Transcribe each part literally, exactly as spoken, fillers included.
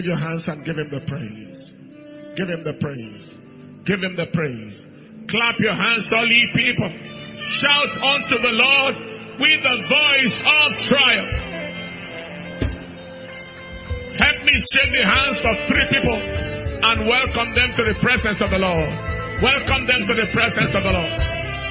Your hands and give him the praise. Give him the praise. Give him the praise. Clap your hands, all ye people. Shout unto the Lord with the voice of triumph. Help me shake the hands of three people and welcome them to the presence of the Lord. Welcome them to the presence of the Lord.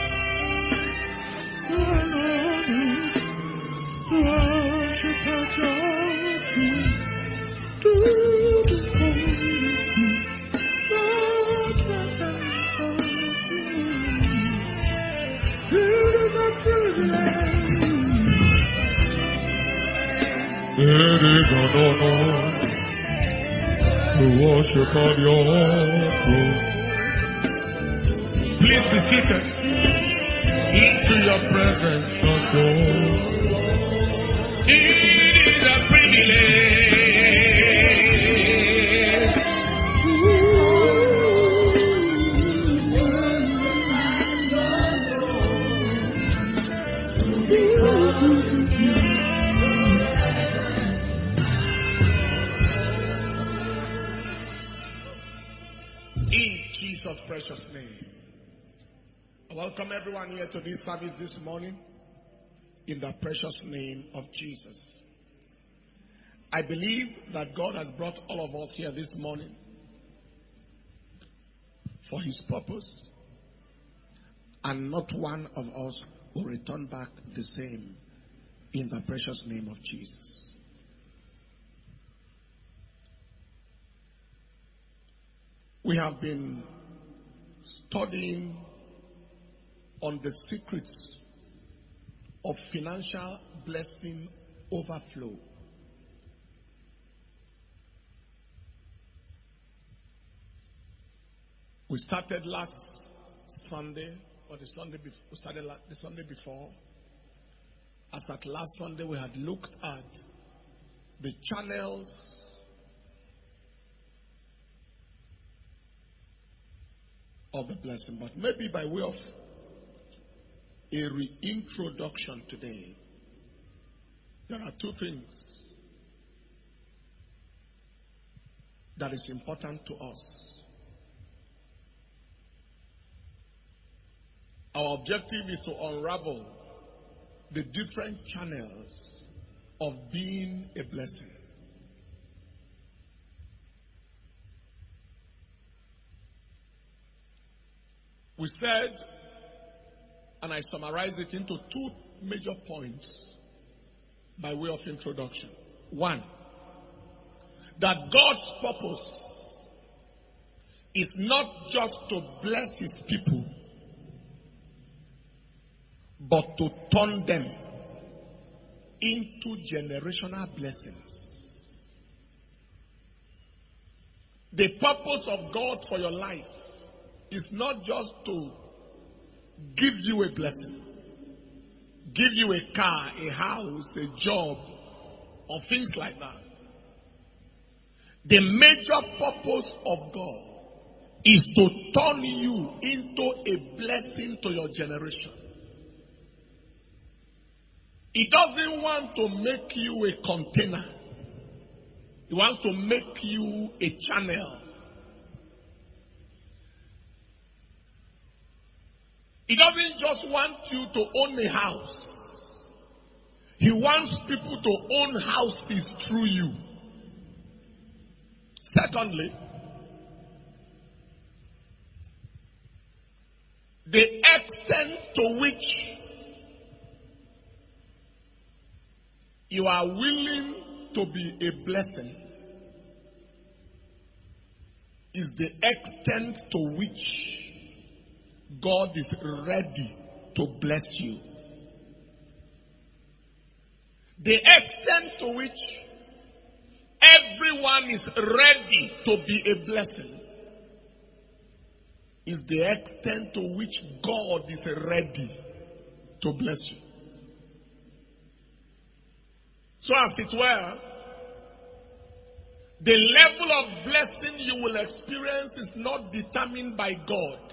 It is an honor to worship on your throne. Please be seated. Into your presence, adore. It is a privilege. Jesus' precious name. I welcome everyone here to this service this morning in the precious name of Jesus. I believe that God has brought all of us here this morning for his purpose, and not one of us will return back the same in the precious name of Jesus. We have been studying on the secrets of financial blessing overflow. We started last Sunday, or the Sunday before, we started the Sunday before. As at last Sunday, we had looked at the channels of the blessing, but maybe by way of a reintroduction today, there are two things that is important to us. Our objective is to unravel the different channels of being a blessing. We said, and I summarized it into two major points by way of introduction. One, that God's purpose is not just to bless his people, but to turn them into generational blessings. The purpose of God for your life is not just to give you a blessing, give you a car, a house, a job, or things like that. The major purpose of God is to turn you into a blessing to your generation. He doesn't want to make you a container. He wants to make you a channel. He doesn't just want you to own a house. He wants people to own houses through you. Secondly, the extent to which you are willing to be a blessing is the extent to which God is ready to bless you. The extent to which everyone is ready to be a blessing is the extent to which God is ready to bless you. So as it were, the level of blessing you will experience is not determined by God.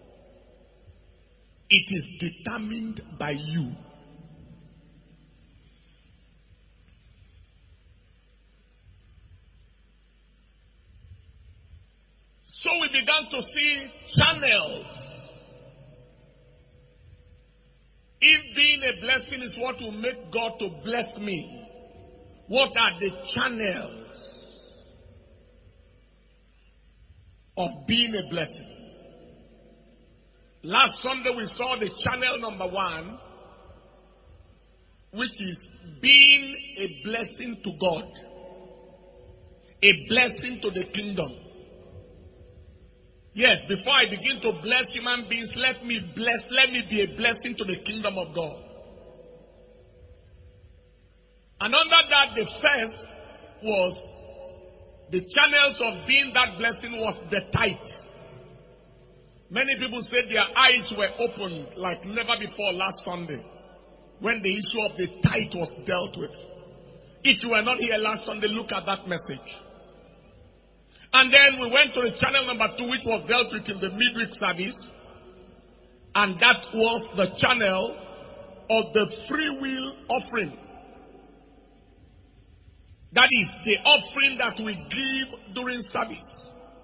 It is determined by you. So we began to see channels. If being a blessing is what will make God to bless me, what are the channels of being a blessing? Last Sunday we saw the channel number one, which is being a blessing to God, a blessing to the kingdom. Yes, before I begin to bless human beings, let me bless, let me be a blessing to the kingdom of God. And under that, the first was the channels of being that blessing was the tithe. Many people said their eyes were opened like never before last Sunday when the issue of the tithe was dealt with. If you were not here last Sunday, look at that message. And then we went to the channel number two, which was dealt with in the midweek service. And that was the channel of the free will offering. That is the offering that we give during service.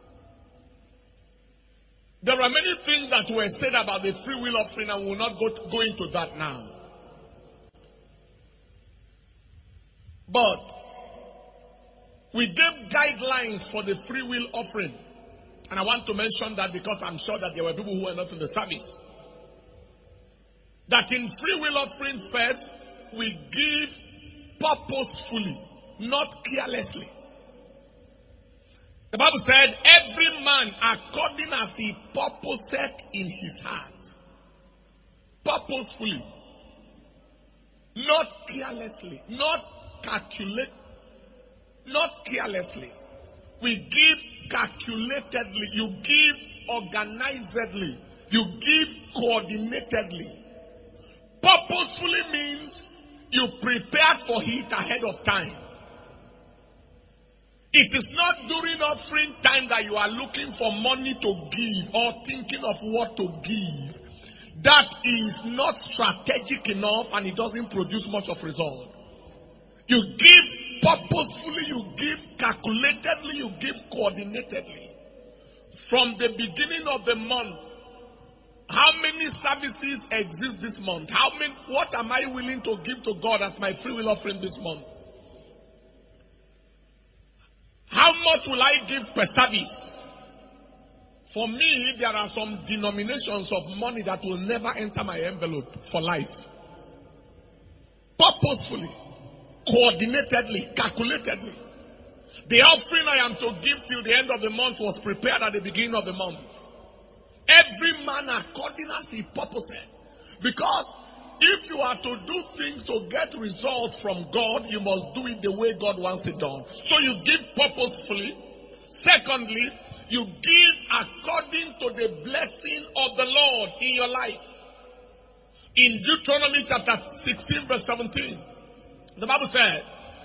There are many things that were said about the free will offering, and we will not go, to, go into that now. But we gave guidelines for the free will offering. And I want to mention that because I'm sure that there were people who were not in the service. That in free will offering first, we give purposefully, not carelessly. The Bible said, every man according as he purposeth in his heart. Purposefully. Not carelessly. Not calculate. Not carelessly. We give calculatedly. You give organizedly. You give coordinatedly. Purposefully means you prepared for it ahead of time. It is not during offering time that you are looking for money to give or thinking of what to give. That is not strategic enough and it doesn't produce much of result. You give purposefully, you give calculatedly, you give coordinatedly. From the beginning of the month, how many services exist this month? How many, what am I willing to give to God as my free will offering this month? How much will I give per service? For me, there are some denominations of money that will never enter my envelope for life. Purposefully, coordinatedly, calculatedly. The offering I am to give till the end of the month was prepared at the beginning of the month. Every man according as he purposed. Because if you are to do things to get results from God, you must do it the way God wants it done. So you give purposefully. Secondly, you give according to the blessing of the Lord in your life. In Deuteronomy chapter sixteen verse seventeen, the Bible said,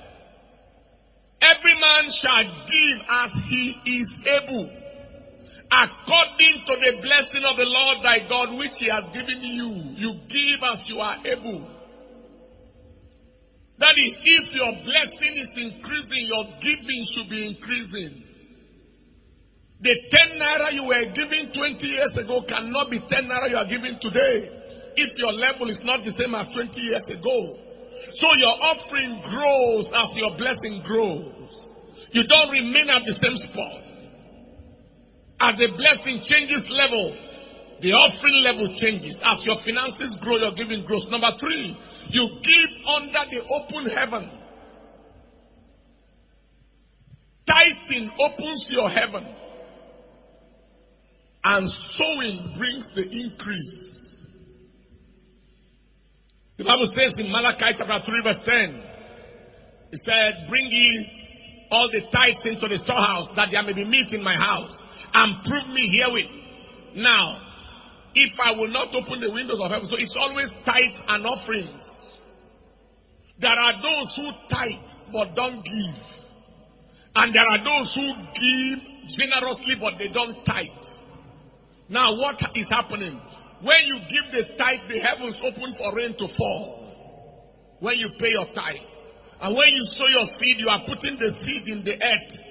every man shall give as he is able, according to the blessing of the Lord thy God, which he has given you. You give as you are able. That is, if your blessing is increasing, your giving should be increasing. The ten naira you were giving twenty years ago cannot be ten naira you are giving today, if your level is not the same as twenty years ago. So your offering grows as your blessing grows. You don't remain at the same spot. As the blessing changes level, the offering level changes. As your finances grow, your giving grows. Number three, you give under the open heaven. Tithing opens your heaven. And sowing brings the increase. The Bible says in Malachi chapter three verse ten, it said, bring ye all the tithes into the storehouse, that there may be meat in my house, and prove me herewith. Now, if I will not open the windows of heaven, so it's always tithes and offerings. There are those who tithe but don't give. And there are those who give generously but they don't tithe. Now what is happening? When you give the tithe, the heavens open for rain to fall. When you pay your tithe. And when you sow your seed, you are putting the seed in the earth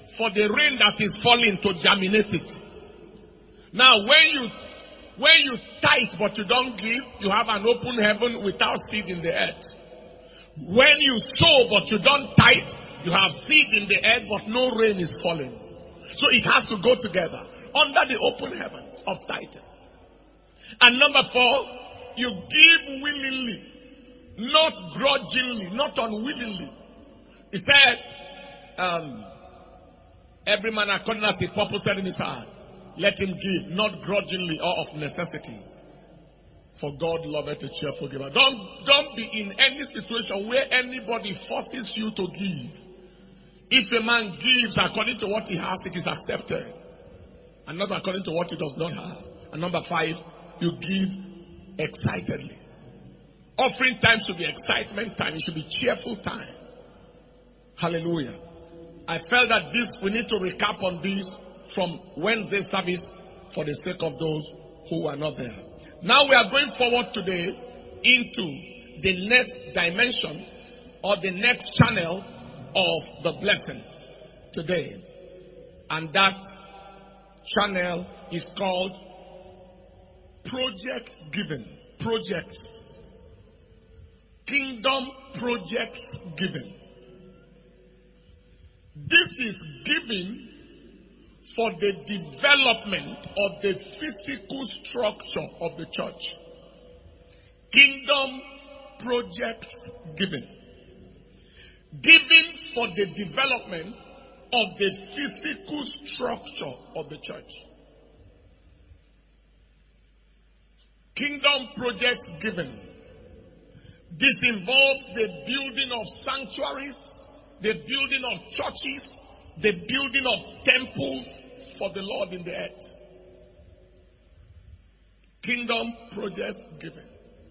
for the rain that is falling to germinate it. Now, when you when you tithe but you don't give, you have an open heaven without seed in the earth. When you sow but you don't tithe, you have seed in the earth but no rain is falling. So it has to go together under the open heavens of tithing. And number four, you give willingly, not grudgingly, not unwillingly. He said, um, every man according as his purpose said in his heart, let him give, not grudgingly or of necessity. For God loveth a cheerful giver. Don't, don't be in any situation where anybody forces you to give. If a man gives according to what he has, it is accepted. And not according to what he does not have. And number five, you give excitedly. Offering time should be excitement time. It should be cheerful time. Hallelujah. I felt that this, we need to recap on this from Wednesday service for the sake of those who are not there. Now we are going forward today into the next dimension or the next channel of the blessing today. And that channel is called Projects Given. Projects. Kingdom Projects Given. This is giving for the development of the physical structure of the church. Kingdom Projects Given. Giving for the development of the physical structure of the church. Kingdom Projects Given. This involves the building of sanctuaries, the building of churches, the building of temples for the Lord in the earth. Kingdom Projects Given.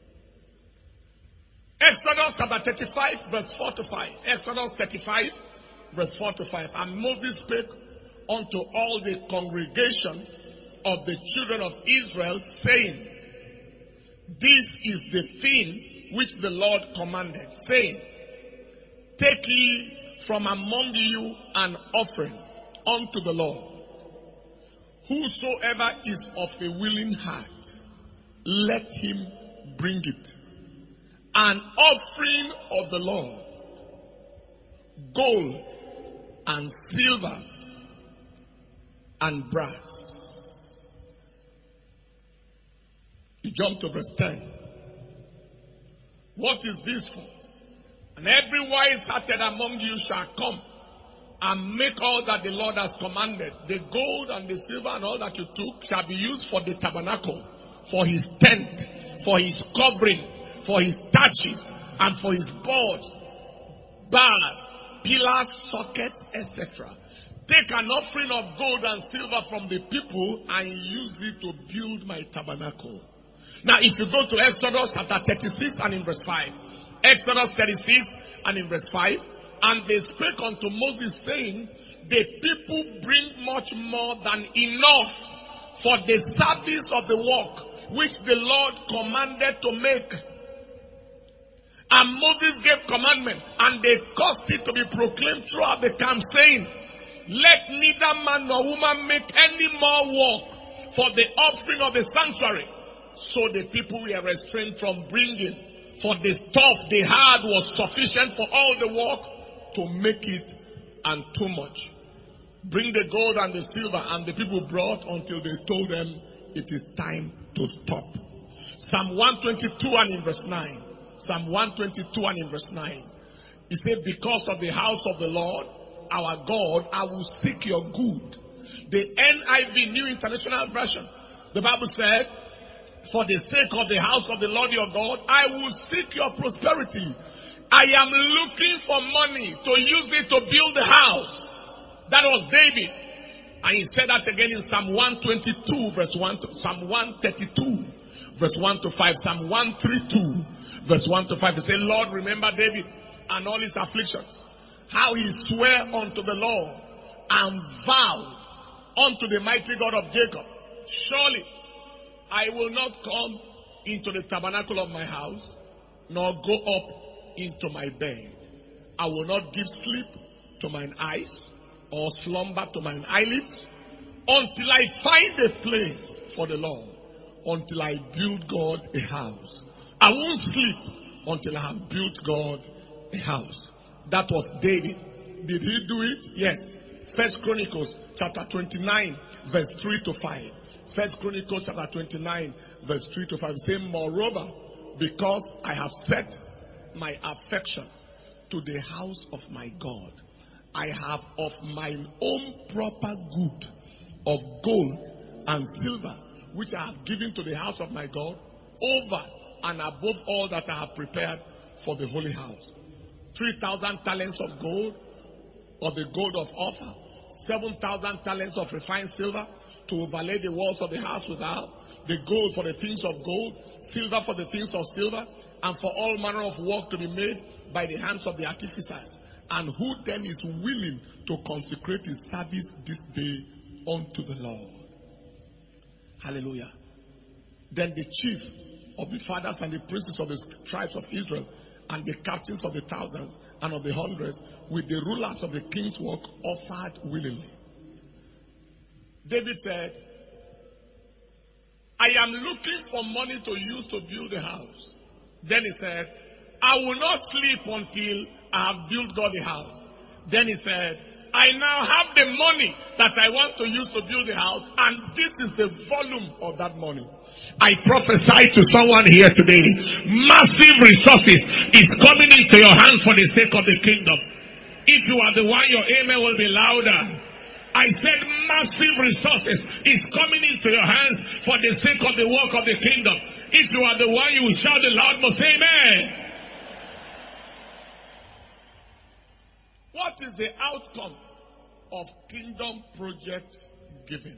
Exodus chapter thirty-five, verse four to five. Exodus thirty-five, verse four to five. And Moses spake unto all the congregation of the children of Israel, saying, this is the thing which the Lord commanded, saying, take ye from among you an offering unto the Lord. Whosoever is of a willing heart, let him bring it. An offering of the Lord, gold and silver and brass. You jump to verse ten. What is this for? And every wise-hearted among you shall come and make all that the Lord has commanded. The gold and the silver and all that you took shall be used for the tabernacle, for his tent, for his covering, for his thatches, and for his boards, bars, pillars, sockets, et cetera. Take an offering of gold and silver from the people and use it to build my tabernacle. Now, if you go to Exodus chapter thirty-six and in verse five, Exodus thirty-six and in verse five, and they spake unto Moses, saying, the people bring much more than enough for the service of the work which the Lord commanded to make. And Moses gave commandment, and they caused it to be proclaimed throughout the camp, saying, let neither man nor woman make any more work for the offering of the sanctuary. So the people were restrained from bringing, for the stuff they had was sufficient for all the work to make it, and too much. Bring the gold and the silver, and the people brought until they told them it is time to stop. Psalm one twenty-two and in verse nine. Psalm one twenty-two and in verse nine. He said, because of the house of the Lord, our God, I will seek your good. The N I V, New International Version, the Bible said, for the sake of the house of the Lord your God, I will seek your prosperity. I am looking for money to use it to build the house. That was David. And he said that again in Psalm one twenty-two, verse one to Psalm one thirty-two, verse one to five. Psalm one thirty-two, verse one to five. He said, Lord, remember David and all his afflictions, how he sware unto the Lord and vowed unto the mighty God of Jacob, surely I will not come into the tabernacle of my house, nor go up into my bed. I will not give sleep to mine eyes, or slumber to mine eyelids, until I find a place for the Lord, until I build God a house. I won't sleep until I have built God a house. That was David. Did he do it? Yes. First Chronicles chapter twenty-nine, verse three to five. First Chronicles chapter twenty-nine, verse three to five. Say, moreover, because I have set my affection to the house of my God, I have of mine own proper good of gold and silver, which I have given to the house of my God, over and above all that I have prepared for the holy house. Three thousand talents of gold, of the gold of Ophir, seven thousand talents of refined silver, to overlay the walls of the house without, the gold for the things of gold, silver for the things of silver, and for all manner of work to be made by the hands of the artificers. And who then is willing to consecrate his service this day unto the Lord? Hallelujah. Then the chief of the fathers and the princes of the tribes of Israel, and the captains of the thousands and of the hundreds, with the rulers of the king's work, offered willingly. David said, I am looking for money to use to build a house. Then he said, I will not sleep until I have built God a house. Then he said, I now have the money that I want to use to build a house, and this is the volume of that money. I prophesy to someone here today, massive resources is coming into your hands for the sake of the kingdom. If you are the one, your amen will be louder. I said massive resources is coming into your hands for the sake of the work of the kingdom. If you are the one, you will shout the loudest amen. What is the outcome of kingdom project giving?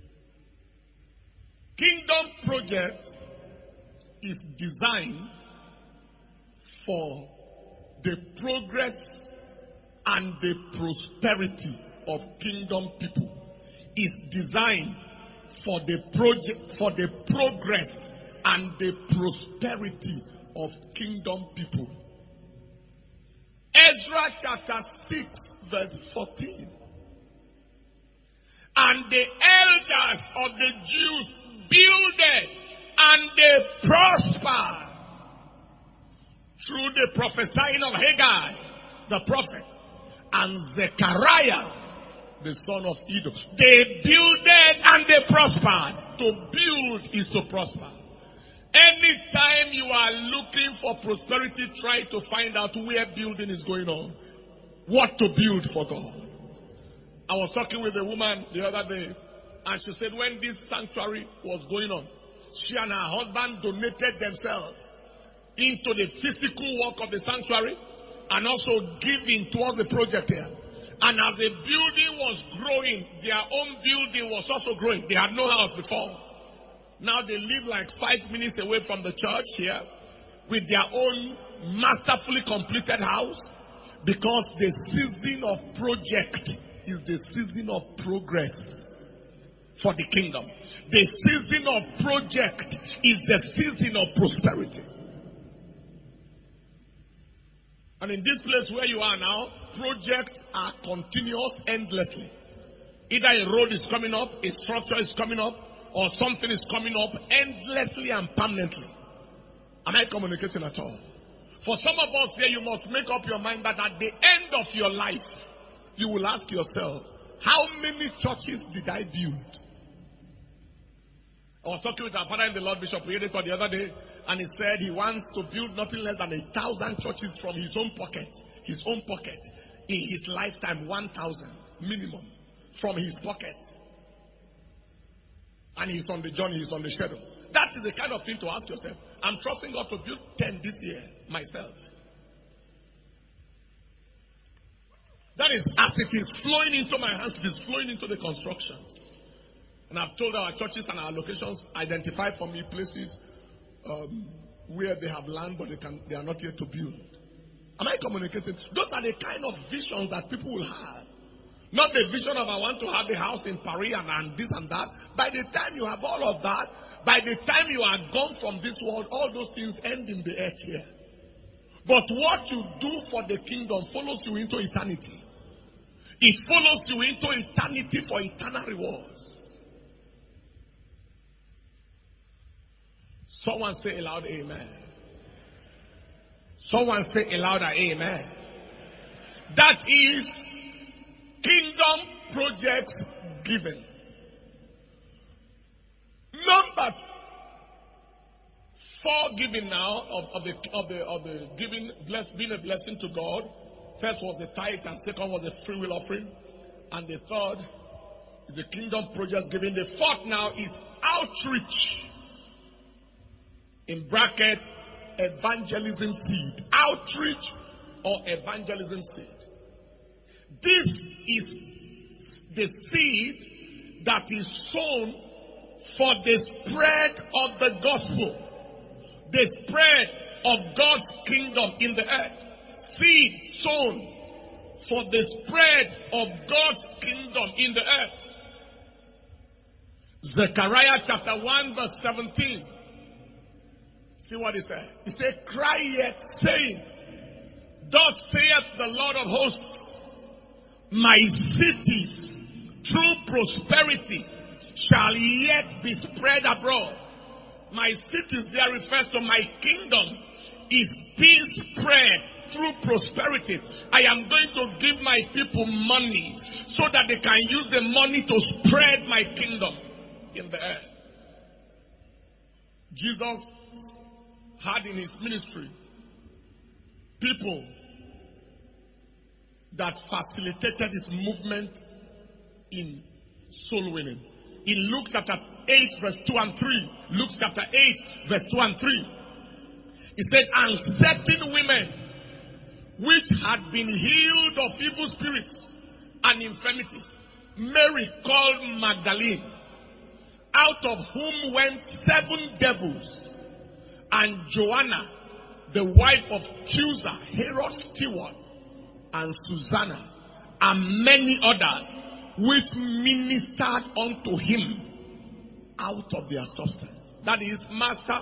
Kingdom project is designed for the progress and the prosperity of kingdom people. Is designed for the project, for the progress and the prosperity of kingdom people. Ezra chapter six, verse fourteen. And the elders of the Jews builded and they prospered through the prophesying of Haggai, the prophet, and Zechariah, the son of Iddo. They builded and they prospered. To build is to prosper. Anytime you are looking for prosperity, try to find out where building is going on. What to build for God. I was talking with a woman the other day, and she said when this sanctuary was going on, she and her husband donated themselves into the physical work of the sanctuary and also giving towards the project here. And as the building was growing, their own building was also growing. They had no house before. Now they live like five minutes away from the church here with their own masterfully completed house, because the season of project is the season of progress for the kingdom. The season of project is the season of prosperity. And in this place where you are now, projects are continuous endlessly. Either a road is coming up, a structure is coming up, or something is coming up endlessly and permanently. Am I communicating at all? For some of us here, you must make up your mind that at the end of your life, you will ask yourself, how many churches did I build? I was talking with our father in the Lord, Bishop Oyedeko, the other day, and he said he wants to build nothing less than a thousand churches from his own pocket. His own pocket. In his lifetime, one thousand minimum from his pocket. And he's on the journey, he's on the schedule. That is the kind of thing to ask yourself. I'm trusting God to build ten this year, myself. That is, as it is flowing into my hands, it is flowing into the constructions. And I've told our churches and our locations, identify for me places um, where they have land, but they, can, they are not yet to build. Am I communicating? Those are the kind of visions that people will have. Not the vision of I want to have a house in Paris and, and this and that. By the time you have all of that, by the time you are gone from this world, all those things end in the earth here. But what you do for the kingdom follows you into eternity. it follows you into eternity for eternal rewards. Someone say aloud, amen. Someone say aloud, amen. That is kingdom project giving. Number four giving now of, of the of the of the giving, bless, being a blessing to God. First was the tithe, and second was the free will offering, and the third is the kingdom project giving. The fourth now is outreach. In bracket, evangelism seed. Outreach or evangelism seed. This is the seed that is sown for the spread of the gospel, the spread of God's kingdom in the earth. Seed sown for the spread of God's kingdom in the earth. Zechariah chapter one verse seventeen. See what he said? He said, cry yet, saying, thus saith the Lord of hosts, my cities through prosperity shall yet be spread abroad. My cities there refers to my kingdom is being spread through prosperity. I am going to give my people money so that they can use the money to spread my kingdom in the earth. Jesus had in his ministry people that facilitated his movement in soul winning. In Luke chapter eight verse two and three, Luke chapter eight verse two and three, he said, and certain women which had been healed of evil spirits and infirmities, Mary called Magdalene, out of whom went seven devils, and Joanna, the wife of Chusa, Herod's steward, and Susanna, and many others, which ministered unto him out of their substance. That is, Master,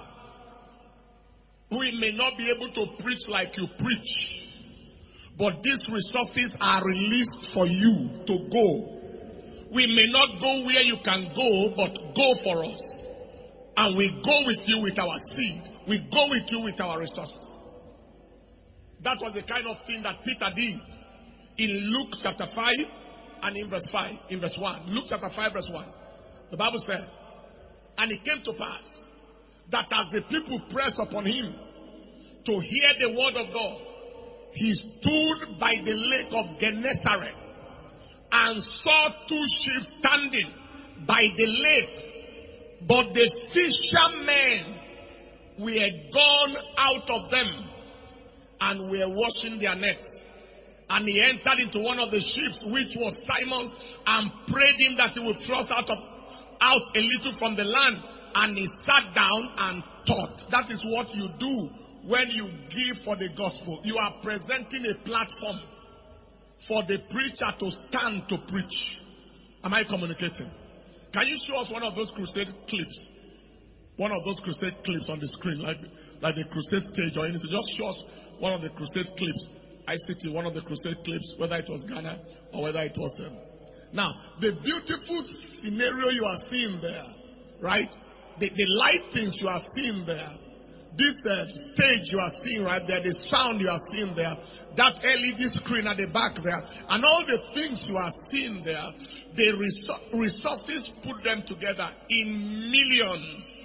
we may not be able to preach like you preach, but these resources are released for you to go. We may not go where you can go, but go for us. And we go with you with our seed. We go with you with our resources. That was the kind of thing that Peter did in Luke chapter five and in verse five, in verse one. Luke chapter five verse one. The Bible said, and it came to pass that as the people pressed upon him to hear the word of God, he stood by the lake of Gennesaret and saw two ships standing by the lake. But the fishermen were gone out of them and were washing their nets. And he entered into one of the ships, which was Simon's, and prayed him that he would thrust out, of, out a little from the land. And he sat down and taught. That is what you do when you give for the gospel. You are presenting a platform for the preacher to stand to preach. Am I communicating? Can you show us one of those crusade clips? One of those crusade clips on the screen, like, like the crusade stage or anything. Just show us one of the crusade clips. I speak to one of the crusade clips, whether it was Ghana or whether it was them. Now, the beautiful scenario you are seeing there, right? The, the light things you are seeing there, this uh, stage you are seeing right there, the sound you are seeing there, that L E D screen at the back there, and all the things you are seeing there, the resources put them together in millions.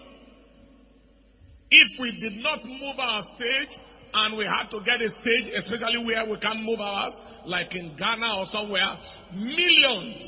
If we did not move our stage, and we had to get a stage, especially where we can't move ours, like in Ghana or somewhere, millions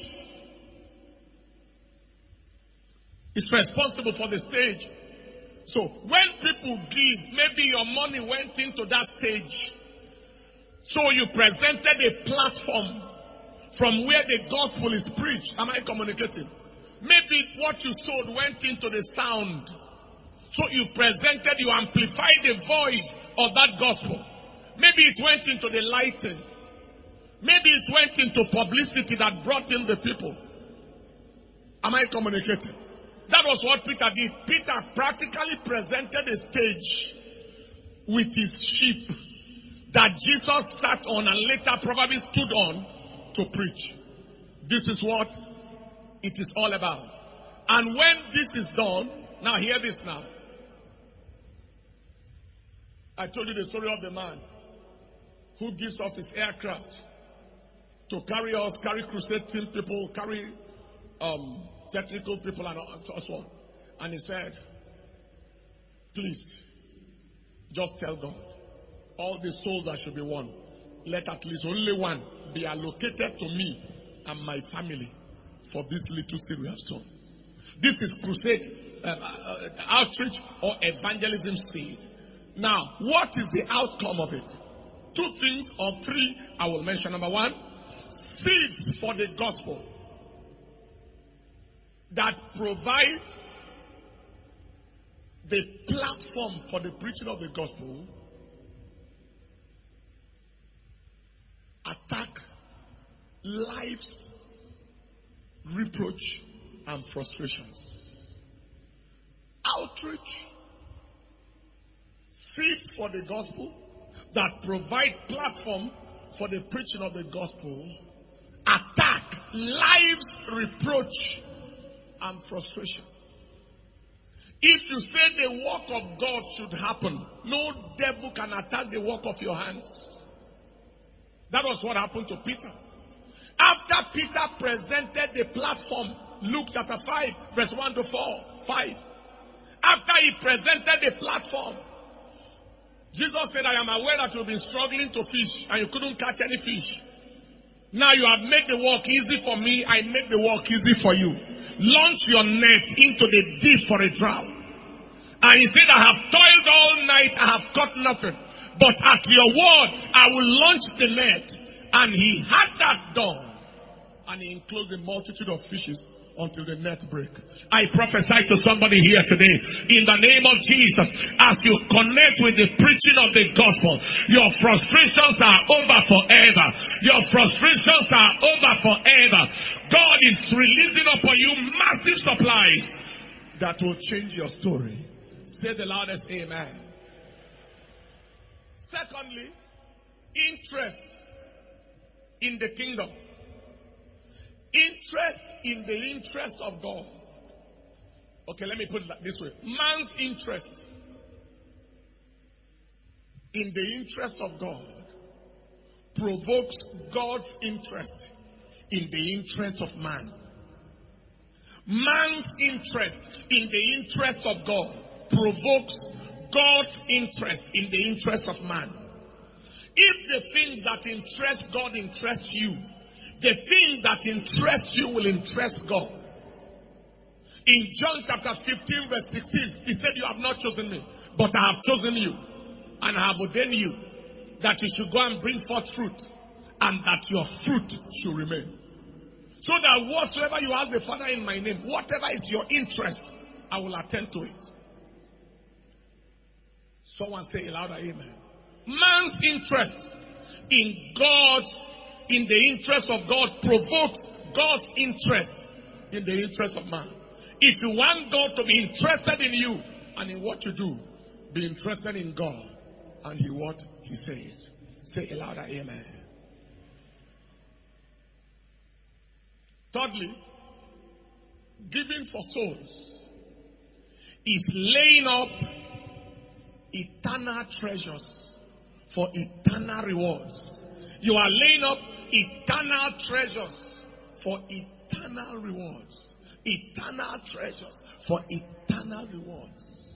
is responsible for the stage. So when people give, maybe your money went into that stage. So you presented a platform from where the gospel is preached. Am I communicating? Maybe what you sowed went into the sound. So you presented, you amplified the voice of that gospel. Maybe it went into the lighting. Maybe it went into publicity that brought in the people. Am I communicating? That was what Peter did. Peter practically presented a stage with his sheep that Jesus sat on and later probably stood on to preach. This is what it is all about. And when this is done, now hear this now. I told you the story of the man who gives us his aircraft to carry us, carry crusade team people, carry um, technical people and so on. And he said, please, just tell God, all the souls that should be won, let at least only one be allocated to me and my family for this little seed we have sown. This is crusade, uh, uh, outreach or evangelism seed. Now, what is the outcome of it? Two things or three I will mention. Number one, seed for the gospel that provide the platform for the preaching of the gospel, attack life's reproach and frustrations. Outreach, seed for the gospel that provide platform for the preaching of the gospel, attack life's reproach and frustration. If you say the work of God should happen, no devil can attack the work of your hands. That was what happened to Peter. After Peter presented the platform, Luke chapter five, verse one to four, five. After he presented the platform, Jesus said, I am aware that you've been struggling to fish and you couldn't catch any fish. Now you have made the work easy for me, I make the work easy for you. Launch your net into the deep for a drought. And he said, I have toiled all night, I have caught nothing. But at your word, I will launch the net. And he had that done. And he enclosed a multitude of fishes until the net break. I prophesy to somebody here today, in the name of Jesus, as you connect with the preaching of the gospel, your frustrations are over forever. Your frustrations are over forever. God is releasing upon you massive supplies that will change your story. Say the loudest amen. Secondly, interest in the kingdom. Interest in the interest of God. Okay, let me put it this way. Man's interest in the interest of God provokes God's interest in the interest of man. Man's interest in the interest of God provokes God's interest in the interest of man. If the things that interest God interest you, the things that interest you will interest God. In John chapter fifteen verse sixteen, he said, you have not chosen me, but I have chosen you, and I have ordained you that you should go and bring forth fruit, and that your fruit should remain. So that whatsoever you ask the Father in my name, whatever is your interest, I will attend to it. Someone say louder, amen. Man's interest in God's in the interest of God provokes God's interest in the interest of man. If you want God to be interested in you and in what you do, be interested in God and in what He says. Say a louder amen. Thirdly, giving for souls is laying up eternal treasures for eternal rewards. You are laying up eternal treasures for eternal rewards. Eternal treasures for eternal rewards.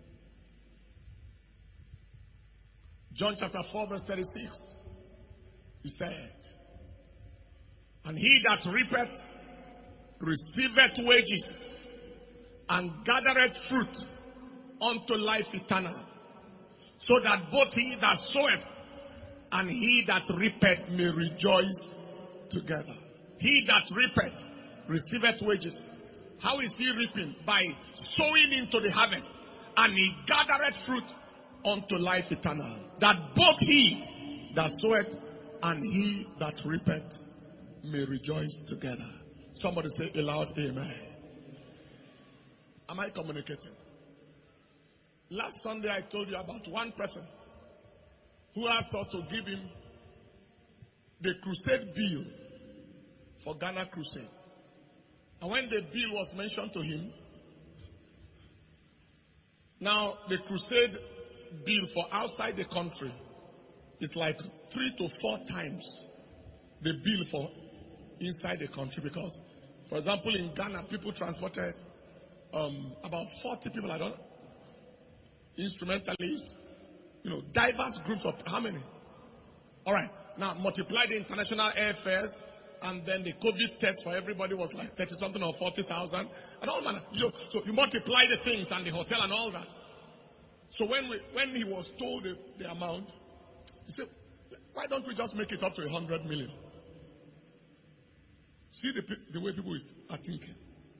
John chapter four verse thirty-six. He said, and he that reapeth receiveth wages and gathereth fruit unto life eternal, so that both he that soweth and he that reapeth may rejoice together. He that reapeth receiveth wages. How is he reaping? By sowing into the harvest. And he gathereth fruit unto life eternal. That both he that soweth and he that reapeth may rejoice together. Somebody say a loud amen. Am I communicating? Last Sunday I told you about one person who asked us to give him the crusade bill for Ghana Crusade. And when the bill was mentioned to him, now the crusade bill for outside the country is like three to four times the bill for inside the country. Because, for example, in Ghana, people transported um, about forty people, I don't know, instrumentalists, you know, diverse groups of how many? All right. Now multiply the international airfares, and then the COVID test for everybody was like thirty something or forty thousand. And all manner. So, so you multiply the things and the hotel and all that. So when we, when he was told the, the amount, he said, "Why don't we just make it up to a hundred million?" See the the way people are thinking.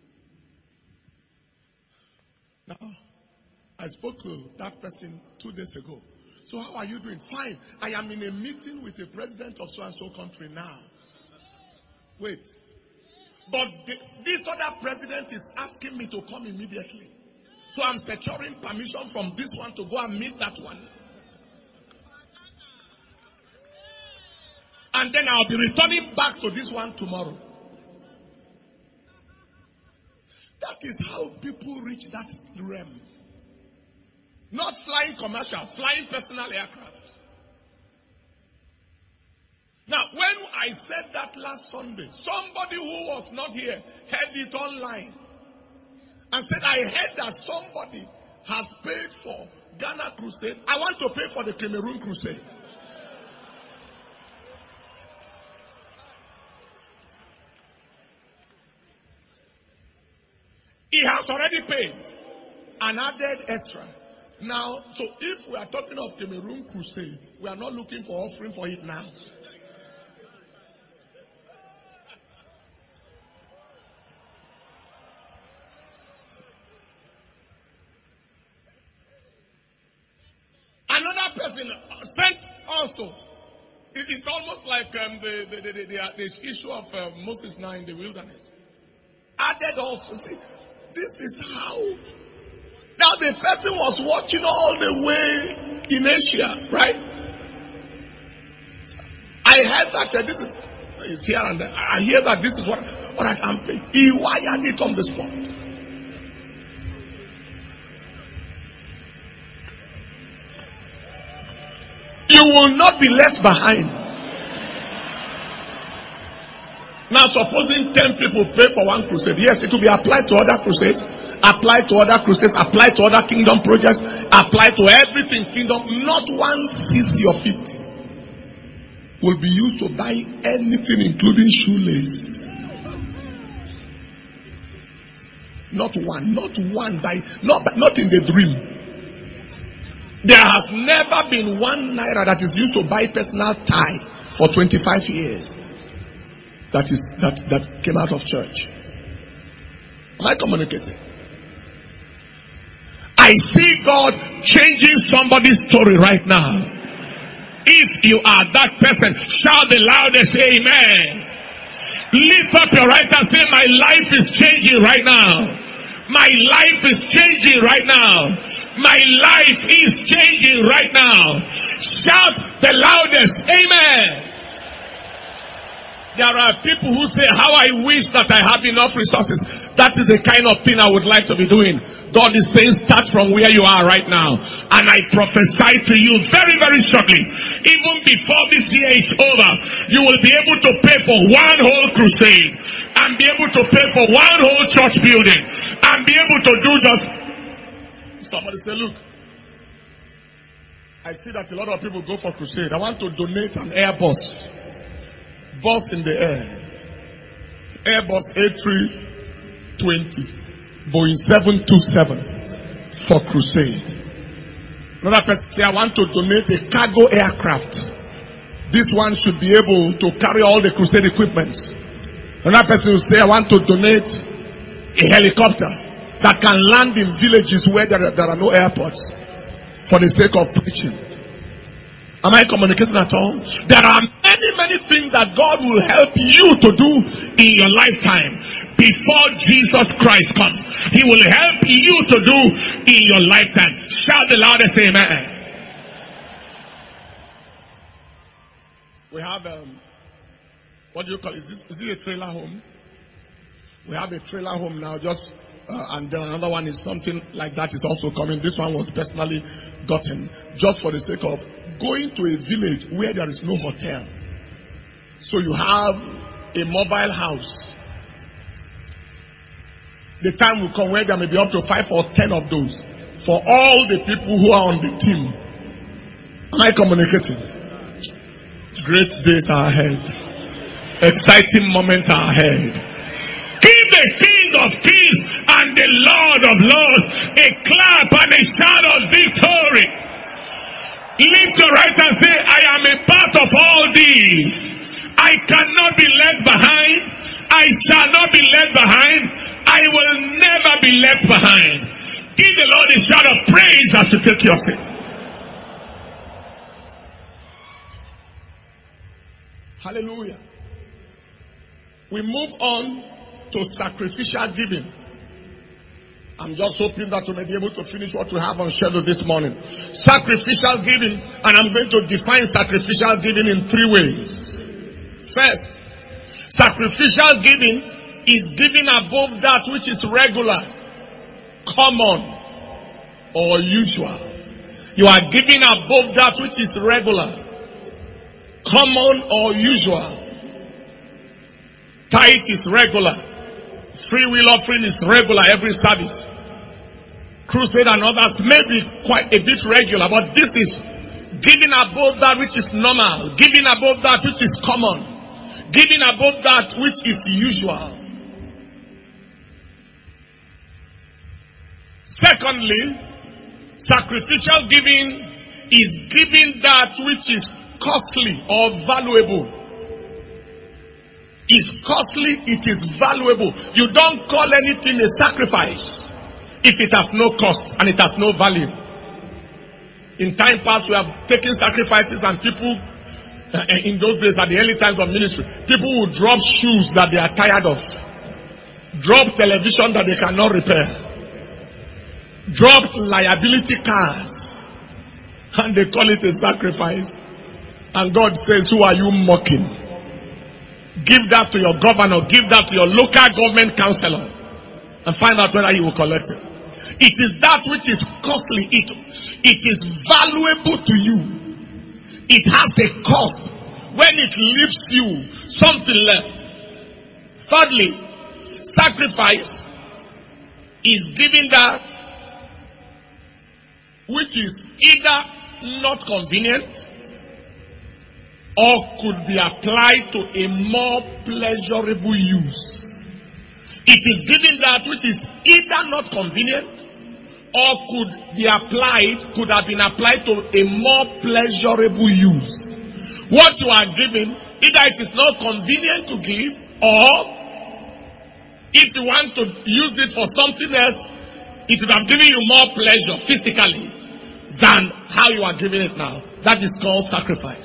Now, I spoke to that person two days ago. So how are you doing? Fine. I am in a meeting with the president of so and so country now. Wait. But the, this other president is asking me to come immediately. So I'm securing permission from this one to go and meet that one. And then I'll be returning back to this one tomorrow. That is how people reach that realm. Not flying commercial, flying personal aircraft. Now, when I said that last Sunday, somebody who was not here heard it online and said, "I heard that somebody has paid for Ghana Crusade. I want to pay for the Cameroon Crusade." He has already paid and added extra. Now, so if we are talking of Cameroon Crusade, we are not looking for offering for it now. Another person spent also. It is almost like um, the, the, the, the, the issue of uh, Moses now in the wilderness. Added also. See, this is how. Now the person was watching all the way in Asia, right? I heard that uh, this is, is here and there. I hear that this is what, what I can pay. He wired it on the spot. You will not be left behind. Now supposing ten people pay for one crusade, yes, it will be applied to other crusades. Apply to other crusades, apply to other kingdom projects, apply to everything kingdom. Not one sixty of it will be used to buy anything, including shoelace. Not one, not one buy, not, not in the dream. There has never been one naira that is used to buy personal tie for twenty-five years. That is that that came out of church. Am I communicating? I see God changing somebody's story right now. If you are that person, shout the loudest amen. Lift up your right hand, say, "My life is changing right now. My life is changing right now. My life is changing right now." Shout the loudest amen. There are people who say, "How I wish that I have enough resources." That is the kind of thing I would like to be doing. God is saying, start from where you are right now. And I prophesy to you very, very shortly, even before this year is over, you will be able to pay for one whole crusade, and be able to pay for one whole church building, and be able to do just... Somebody say, "Look, I see that a lot of people go for crusade. I want to donate an Airbus. Bus in the air. Airbus A three twenty. Boeing seven twenty-seven for crusade." Another person say, "I want to donate a cargo aircraft. This one should be able to carry all the crusade equipment." Another person will say, "I want to donate a helicopter that can land in villages where there are, there are no airports for the sake of preaching." Am I communicating at all? There are many, many things that God will help you to do in your lifetime before Jesus Christ comes. He will help you to do in your lifetime. Shout the loudest amen. We have um, what do you call it? Is, this, is it a trailer home? We have a trailer home now, just uh, and then another one is something like that is also coming. This one was personally gotten just for the sake of going to a village where there is no hotel. So you have a mobile house. The time will come where there may be up to five or ten of those for all the people who are on the team. Am I communicating? Great days are ahead. Exciting moments are ahead. Give the King of Kings and the Lord of Lords a clap and a shout of victory. Lift your right and say, I am a part of all these. I cannot be left behind. I shall not be left behind. I will never be left behind. Give the Lord a shout of praise as you take your seat. Hallelujah. We move on to sacrificial giving. I'm just hoping that we may be able to finish what we have on schedule this morning. Sacrificial giving, and I'm going to define sacrificial giving in three ways. First, sacrificial giving is giving above that which is regular, common, or usual. You are giving above that which is regular, common, or usual. Tithe is regular. Free will offering is regular every service. Crusade and others may be quite a bit regular, but this is giving above that which is normal, giving above that which is common, giving above that which is usual. Secondly, sacrificial giving is giving that which is costly or valuable. Is costly, it is valuable. You don't call anything a sacrifice if it has no cost and it has no value. In time past, we have taken sacrifices, and people uh, in those days, at the early times of ministry, people would drop shoes that they are tired of, drop television that they cannot repair, drop liability cars, and they call it a sacrifice. And God says, who are you mocking? Give that to your governor, give that to your local government councillor, and find out whether he will collect it. It is that which is costly. It, it is valuable to you. It has a cost. When it leaves you, something left. Thirdly, sacrifice is giving that which is either not convenient or could be applied to a more pleasurable use. It is giving that which is either not convenient or could be applied, could have been applied to a more pleasurable use. What you are giving, either it is not convenient to give, or if you want to use it for something else, it would have given you more pleasure physically than how you are giving it now. That is called sacrifice.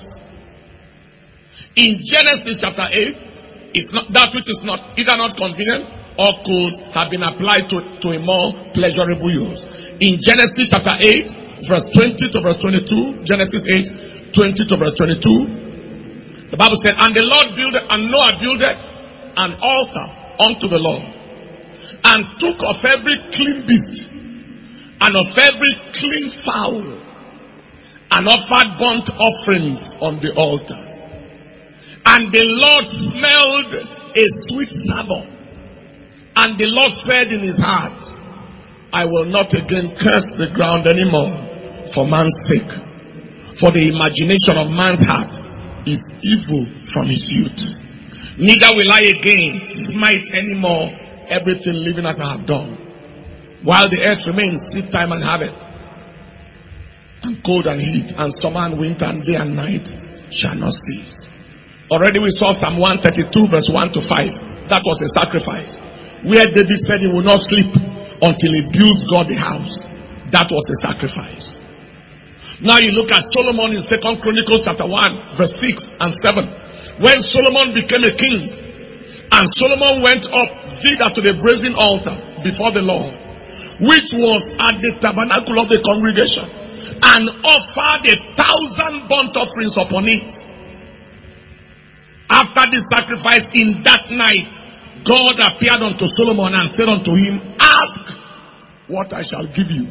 In Genesis chapter eight, it's not that which is not either not convenient or could have been applied to, to a more pleasurable use. In Genesis chapter eight, verse twenty to verse twenty-two, Genesis eight, twenty to verse twenty-two, the Bible said, and the Lord builded, and Noah builded an altar unto the Lord, and took of every clean beast, and of every clean fowl, and offered burnt offerings on the altar. And the Lord smelled a sweet savour. And the Lord said in his heart, I will not again curse the ground anymore for man's sake. For the imagination of man's heart is evil from his youth. Neither will I again smite anymore everything living as I have done. While the earth remains, seed time and harvest, and cold and heat, and summer and winter, and day and night shall not cease. Already we saw Psalm one thirty-two verse one to five. That was a sacrifice. Where David said he will not sleep until he builds God the house. That was a sacrifice. Now you look at Solomon in Second Chronicles chapter one verse six and seven. When Solomon became a king, and Solomon went up thither to the brazen altar before the Lord, which was at the tabernacle of the congregation, and offered a thousand burnt offerings upon it. After this sacrifice, in that night, God appeared unto Solomon and said unto him, ask what I shall give you.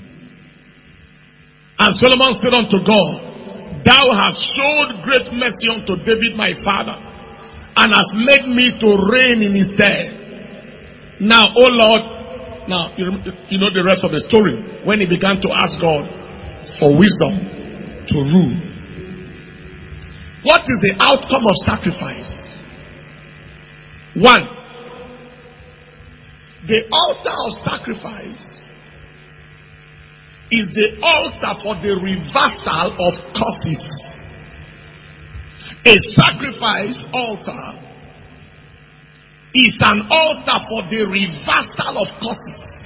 And Solomon said unto God, thou hast showed great mercy unto David my father, and hast made me to reign in his stead. Now, O Lord, now you know the rest of the story, when he began to ask God for wisdom to rule. What is the outcome of sacrifice? One, the altar of sacrifice is the altar for the reversal of curses. A sacrifice altar is an altar for the reversal of curses.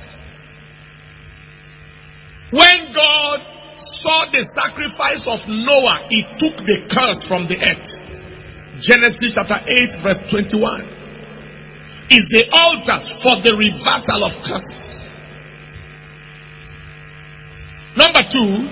When God saw the sacrifice of Noah, he took the curse from the earth. Genesis chapter eight verse twenty-one is the altar for the reversal of curses. Number two,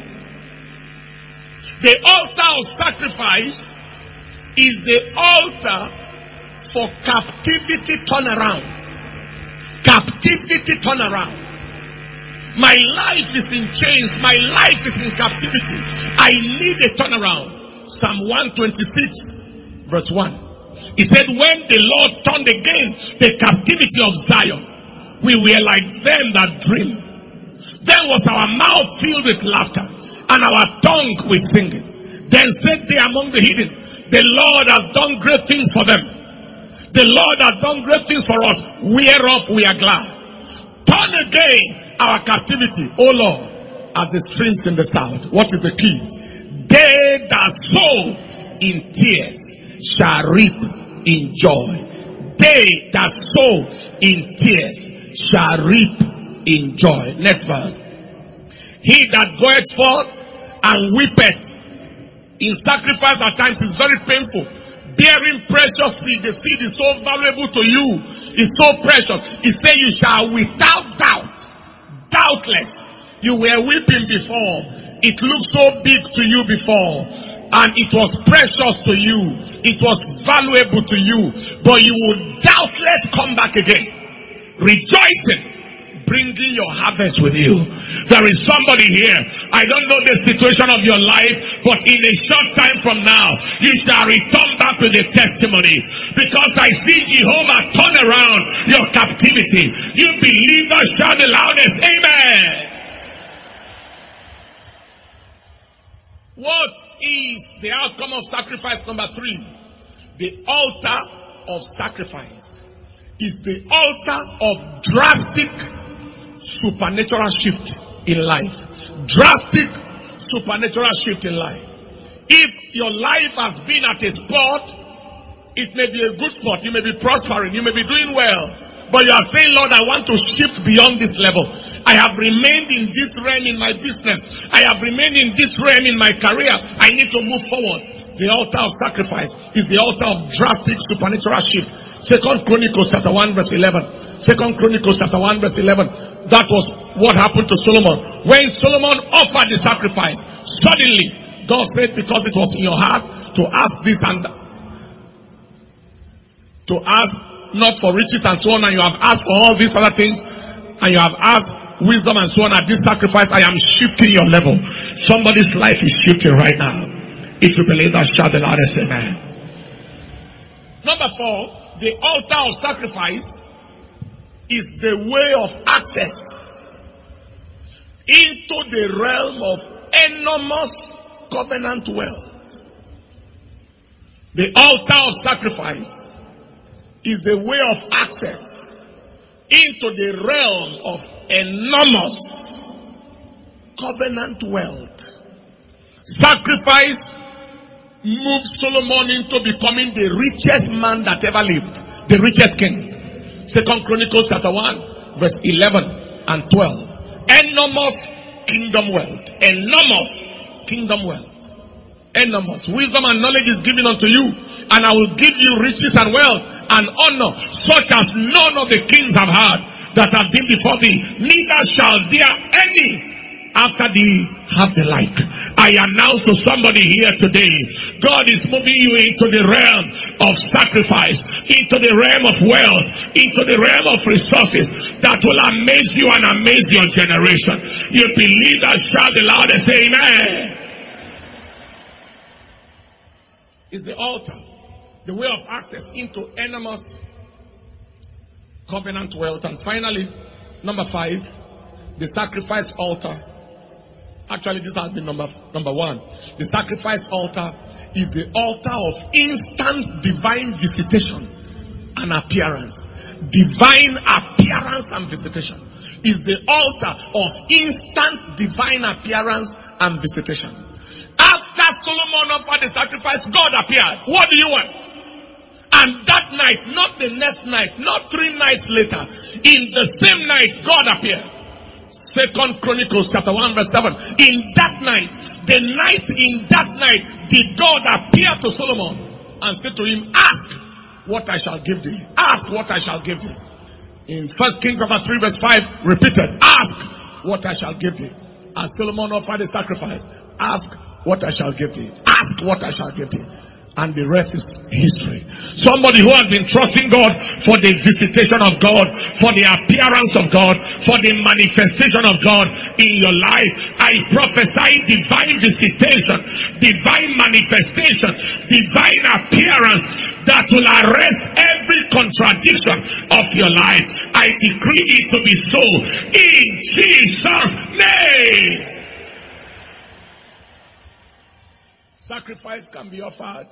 the altar of sacrifice is the altar for captivity turnaround. Captivity turnaround. My life is in chains. My life is in captivity. I need a turnaround. Psalm one twenty-six verse one. He said, when the Lord turned again the captivity of Zion, we were like them that dream. Then was our mouth filled with laughter, and our tongue with singing. Then said they among the heathen, the Lord has done great things for them. The Lord has done great things for us, whereof we are glad. Turn again our captivity, O Lord, as the streams in the south. What is the key? They that sow in tears shall reap in joy. They that sow in tears shall reap in joy. Next verse. He that goeth forth and weepeth in sacrifice at times is very painful. Bearing precious seed, the seed is so valuable to you, is so precious. He said, you shall without doubt, doubtless, you were weeping before. It looked so big to you before, and it was precious to you. It was valuable to you, but you will doubtless come back again, rejoicing, bringing your harvest with you. There is somebody here. I don't know the situation of your life, but in a short time from now, you shall return back with a testimony, because I see Jehovah turn around your captivity. You believers shout the loudest, amen. What is the outcome of sacrifice? Number three, the altar of sacrifice is the altar of drastic supernatural shift in life. Drastic supernatural shift in life. If your life has been at a spot, it may be a good spot, you may be prospering, you may be doing well, but you are saying, Lord, I want to shift beyond this level. I have remained in this realm in my business. I have remained in this realm in my career. I need to move forward. The altar of sacrifice is the altar of drastic supernatural shift. Second Chronicles chapter one verse eleven. Second Chronicles chapter one verse eleven. That was what happened to Solomon. When Solomon offered the sacrifice, suddenly God said, because it was in your heart to ask this and that, to ask not for riches and so on, and you have asked for all these other things, and you have asked wisdom and so on, at this sacrifice I am shifting your level. Somebody's life is shifting right now. If you believe that, shout the loudest amen. Number four, the altar of sacrifice is the way of access into the realm of enormous covenant wealth. The altar of sacrifice is the way of access into the realm of enormous covenant wealth. Sacrifice moved Solomon into becoming the richest man that ever lived, the richest king. Second Chronicles chapter one verse eleven and twelve. Enormous kingdom wealth. Enormous kingdom wealth. Enormous. Wisdom and knowledge is given unto you, and I will give you riches and wealth and honor, such as none of the kings have had that have been before thee. Neither shall there any after the have the like. I announce to somebody here today, God is moving you into the realm of sacrifice, into the realm of wealth, into the realm of resources that will amaze you and amaze your generation. You believe that? Shout the loudest, amen. It's the altar, the way of access into enormous covenant wealth. And finally, number five, the sacrifice altar. Actually, this has been number number one. The sacrifice altar is the altar of instant divine visitation and appearance. Divine appearance and visitation is the altar of instant divine appearance and visitation. After Solomon offered the sacrifice, God appeared. What do you want? And that night, not the next night, not three nights later, in the same night, God appeared. Second Chronicles chapter one verse seven. In that night, the night in that night, did God appear to Solomon and say to him, ask what I shall give thee. Ask what I shall give thee. In First Kings chapter three verse five, repeated, ask what I shall give thee. As Solomon offered a sacrifice, ask what I shall give thee. Ask what I shall give thee. And the rest is history. Somebody who has been trusting God for the visitation of God, for the appearance of God, for the manifestation of God in your life, I prophesy divine visitation, divine manifestation, divine appearance that will arrest every contradiction of your life. I decree it to be so in Jesus' name. Sacrifice can be offered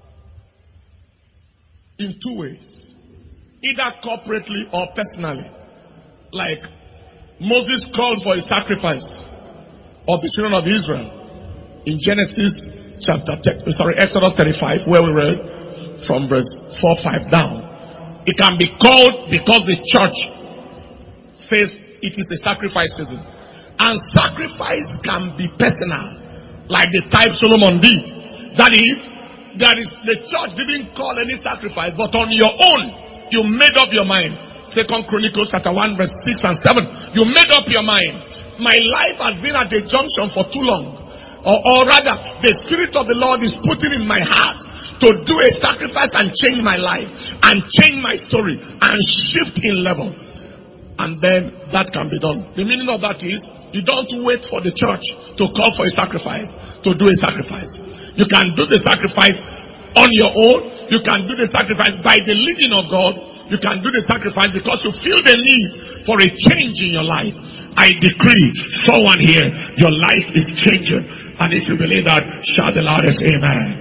in two ways, either corporately or personally. Like Moses called for a sacrifice of the children of Israel in Genesis chapter ten, sorry, Exodus thirty-five, where we read from verse four, five down. It can be called because the church says it is a sacrifice season. And sacrifice can be personal, like the type Solomon did. That is, That is, the church didn't call any sacrifice, but on your own, you made up your mind. Second Chronicles chapter one verse six and seven. You made up your mind. My life has been at a junction for too long. Or, or rather, the Spirit of the Lord is putting in my heart to do a sacrifice and change my life, and change my story, and shift in level. And then that can be done. The meaning of that is, you don't wait for the church to call for a sacrifice, to do a sacrifice. You can do the sacrifice on your own. You can do the sacrifice by the leading of God. You can do the sacrifice because you feel the need for a change in your life. I decree, someone here, your life is changing. And if you believe that, shout the loudest amen.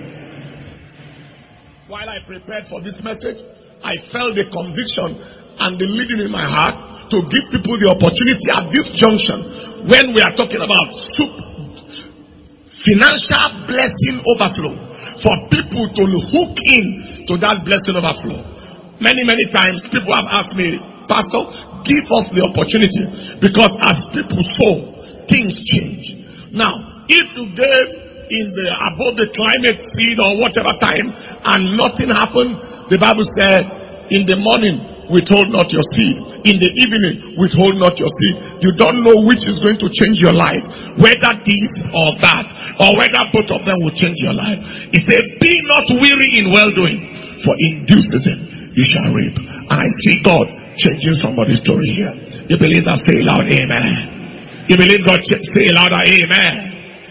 While I prepared for this message, I felt the conviction and the leading in my heart to give people the opportunity at this junction, when we are talking about soup, financial blessing overflow, for people to hook in to that blessing overflow. Many, many times people have asked me, Pastor, give us the opportunity, because as people sow, things change. Now, if you gave in the above the climate seed or whatever time and nothing happened, the Bible said, in the morning withhold not your seed, in the evening withhold not your seed. You don't know which is going to change your life, whether this or that, or whether both of them will change your life. He said, be not weary in well doing, for in due season you shall reap. And I see God changing somebody's story here. You believe that? Say loud amen. You believe God? Say louder amen.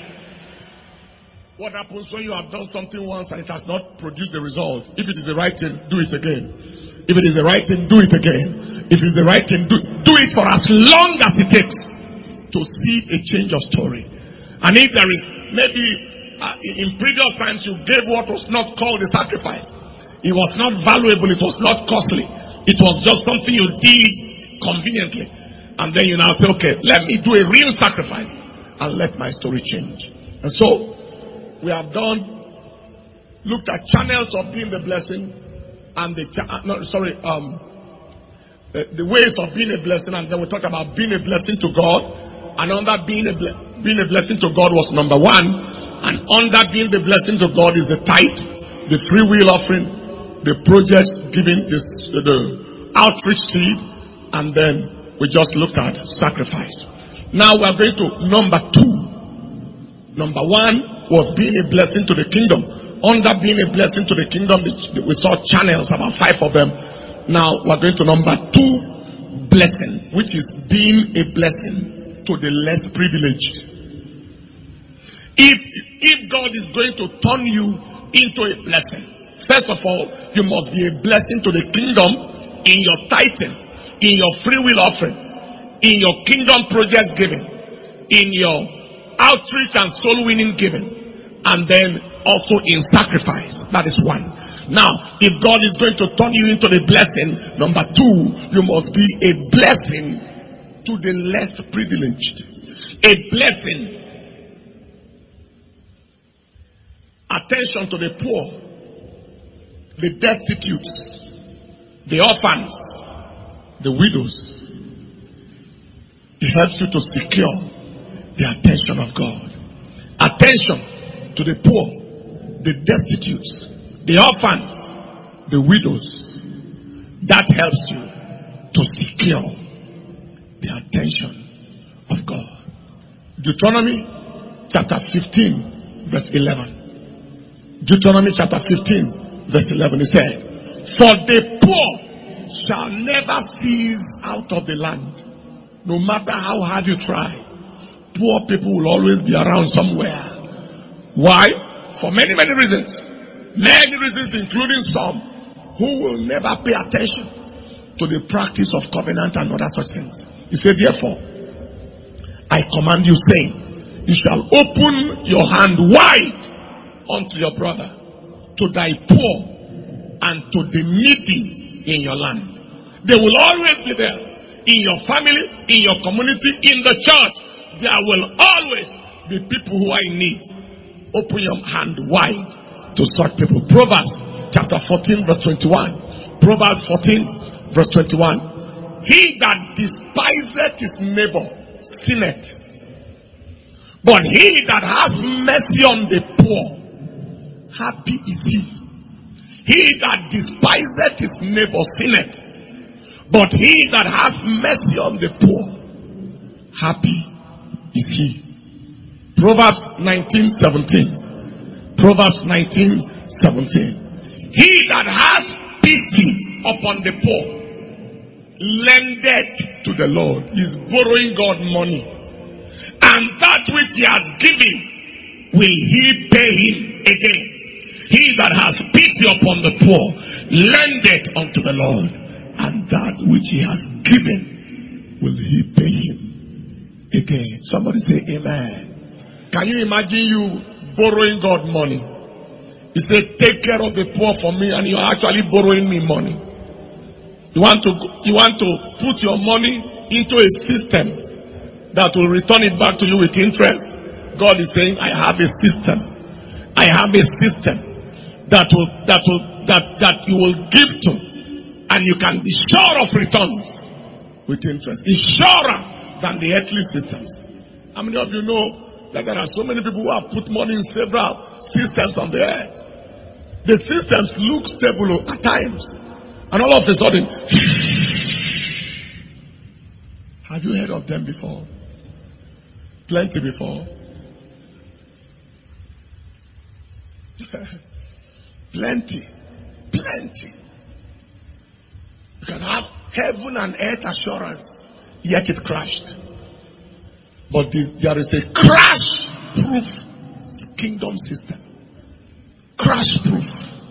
What happens when you have done something once and it has not produced the result? If it is the right thing, do it again. If it is the right thing, do it again. If it is the right thing, do, do it for as long as it takes to see a change of story. And if there is, maybe uh, in previous times you gave what was not called a sacrifice. It was not valuable, it was not costly. It was just something you did conveniently. And then you now say, okay, let me do a real sacrifice and let my story change. And so, we have done, looked at channels of being the blessing, and the, cha- no, sorry, um, the, the ways of being a blessing, and then we talk about being a blessing to God. And under being a, ble- being a blessing to God was number one, and under being the blessing to God is the tithe, the free will offering, the projects giving, this, the outreach seed, and then we just looked at sacrifice. Now we are going to number two. Number one was being a blessing to the kingdom. Under being a blessing to the kingdom, we saw channels, about five of them. Now we are going to number two, blessing, which is being a blessing to the less privileged. If, if God is going to turn you into a blessing, first of all, you must be a blessing to the kingdom in your tithing, in your free will offering, in your kingdom project giving, in your outreach and soul winning giving, and then also in sacrifice. That is one. Now, if God is going to turn you into the blessing, number two, you must be a blessing to the less privileged. A blessing. Attention to the poor, the destitute, the orphans, the widows. It helps you to secure the attention of God. Attention to the poor, the destitute, the orphans, the widows. That helps you to secure the attention of God. Deuteronomy chapter fifteen, verse eleven. Deuteronomy chapter fifteen, verse eleven, it said, for the poor shall never cease out of the land. No matter how hard you try, poor people will always be around somewhere. Why? For many, many reasons. Many reasons, including some who will never pay attention to the practice of covenant and other such things. He said, therefore, I command you, saying, you shall open your hand wide unto your brother, to thy poor, and to the needy in your land. They will always be there. In your family, in your community, in the church, there will always be people who are in need. Open your hand wide to such people. Proverbs chapter fourteen, verse twenty-one. Proverbs fourteen, verse twenty-one. He that despiseth his neighbor sinneth, but he that has mercy on the poor, happy is he. He that despiseth his neighbor sinneth, but he that has mercy on the poor, happy is he. Proverbs nineteen seventeen. Proverbs nineteen seventeen. He that has pity upon the poor lendeth to the Lord. Is borrowing God money, and that which he has given will he pay him again. He that has pity upon the poor lendeth unto the Lord, and that which he has given will he pay him again. Somebody say amen. Can you imagine you borrowing God money? He said, take care of the poor for me, and you're actually borrowing me money. You want to you want to put your money into a system that will return it back to you with interest. God is saying, I have a system. I have a system that will that will that that you will give to, and you can be sure of returns with interest. It's surer than the earthly systems. How many of you know that there are so many people who have put money in several systems on the earth? The systems look stable at times, and all of a sudden, have you heard of them before? Plenty before. Plenty. Plenty. You can have heaven and earth assurance, yet it crashed. But there is a crash-proof kingdom system. Crash-proof.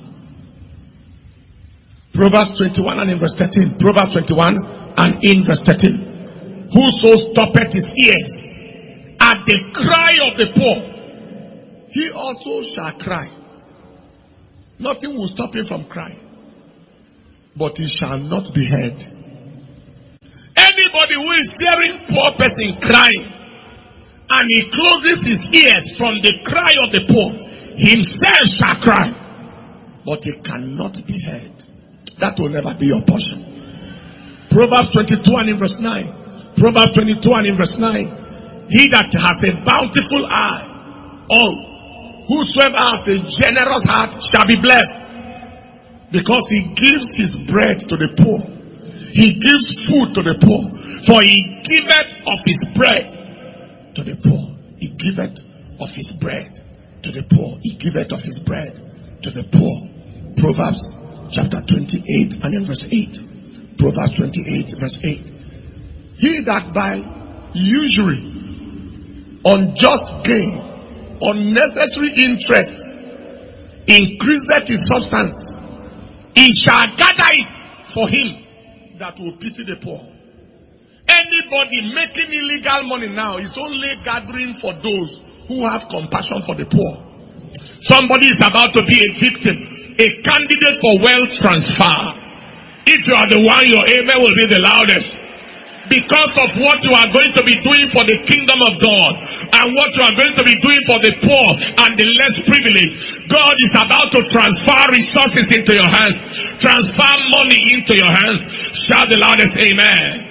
Proverbs twenty-one and in verse thirteen. Proverbs twenty-one and in verse thirteen. Whoso stoppeth his ears at the cry of the poor, he also shall cry. Nothing will stop him from crying, but he shall not be heard. Anybody who is hearing poor person crying, and he closes his ears from the cry of the poor, himself shall cry, but he cannot be heard. That will never be your portion. Proverbs twenty-two and in verse nine. Proverbs twenty-two and in verse nine. He that has a bountiful eye, oh, whosoever has a generous heart shall be blessed, because he gives his bread to the poor. He gives food to the poor, for he giveth of his bread to the poor. He giveth of his bread to the poor. He giveth of his bread to the poor. Proverbs chapter twenty-eight and in verse eight. Proverbs twenty-eight verse eight. He that by usury, unjust gain, unnecessary interest, increaseth his substance, he shall gather it for him that will pity the poor. Anybody making illegal money now is only gathering for those who have compassion for the poor. Somebody is about to be a victim, a candidate for wealth transfer. If you are the one, your amen will be the loudest. Because of what you are going to be doing for the kingdom of God and what you are going to be doing for the poor and the less privileged, God is about to transfer resources into your hands, transfer money into your hands. Shout the loudest amen.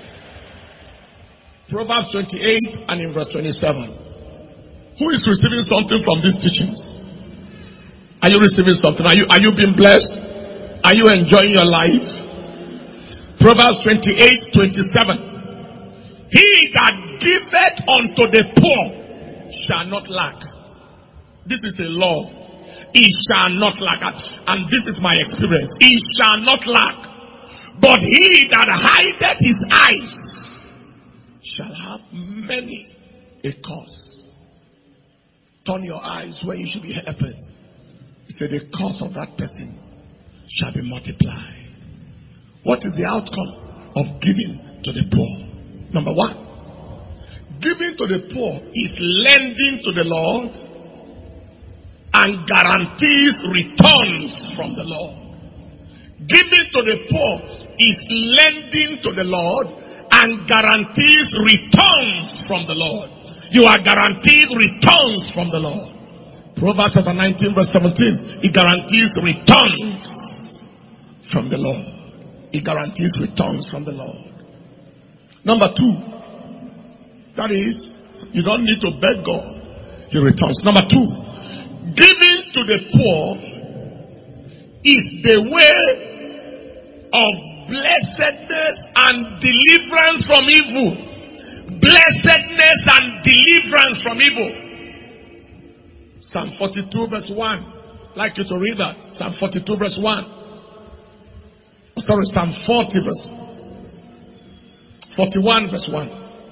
Proverbs twenty-eight and in verse twenty-seven. Who is receiving something from these teachings? Are you receiving something? Are you, are you being blessed? Are you enjoying your life? Proverbs twenty-eight twenty-seven. He that giveth unto the poor shall not lack. This is a law. He shall not lack. And this is my experience. He shall not lack. But he that hideth his eyes shall have many a cause. Turn your eyes where you should be helping. He said the cause of that person shall be multiplied. What is the outcome of giving to the poor? Number one, giving to the poor is lending to the Lord and guarantees returns from the Lord. Giving to the poor is lending to the Lord and guarantees returns from the Lord. You are guaranteed returns from the Lord. Proverbs chapter nineteen verse seventeen. It guarantees returns from the Lord. It guarantees returns from the Lord. Number two, that is, you don't need to beg God. He returns. Number two, giving to the poor is the way of blessedness and deliverance from evil. Blessedness and deliverance from evil. Psalm forty-two verse one. I'd like you to read that. Psalm forty-two verse one. Sorry, Psalm forty verse forty-one verse one.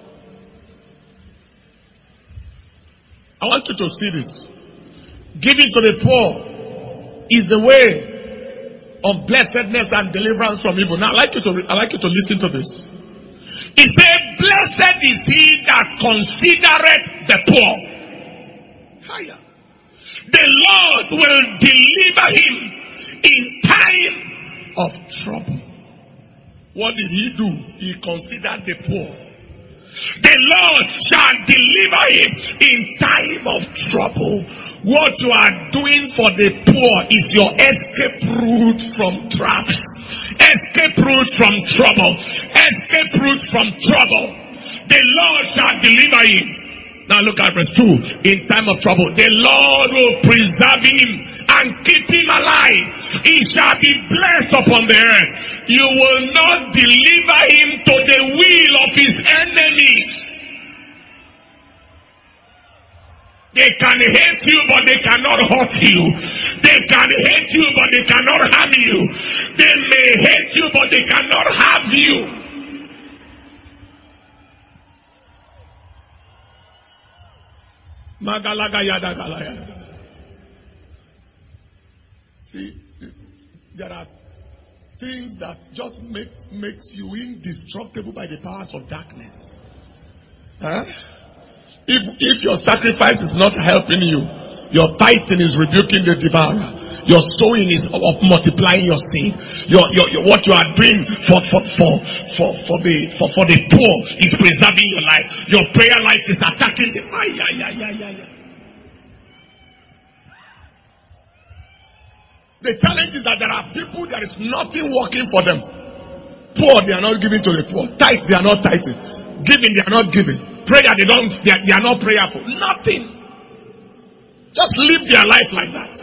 I want you to see this. Giving to the poor is the way of blessedness and deliverance from evil. Now, I'd like you to I'd like you to listen to this. He said, "Blessed is he that considereth the poor." Higher. The Lord will deliver him in time of trouble. What did he do? He considered the poor. The Lord shall deliver him in time of trouble. What you are doing for the poor is your escape route from traps, escape route from trouble, escape route from trouble. The Lord shall deliver him. Now look at verse two. In time of trouble, the Lord will preserve him and keep him alive. He shall be blessed upon the earth. You will not deliver him to the will of his enemies. They can hate you, but they cannot hurt you. They can hate you, but they cannot harm you. They may hate you, but they cannot have you. See, there are things that just make makes you indestructible by the powers of darkness. Huh? If if your sacrifice is not helping you, your tithing is rebuking the devourer. Your sowing is of multiplying your seed. Your, your, your what you are doing for for for for for the for, for the poor is preserving your life. Your prayer life is attacking the. Ay, ay, ay, ay, ay, ay. The challenge is that there are people, there is nothing working for them. Poor, they are not giving to the poor. Tithe, they are not tithing. Giving, they are not giving. Prayer, they don't. They are, they are not prayerful. Nothing. Just live their life like that.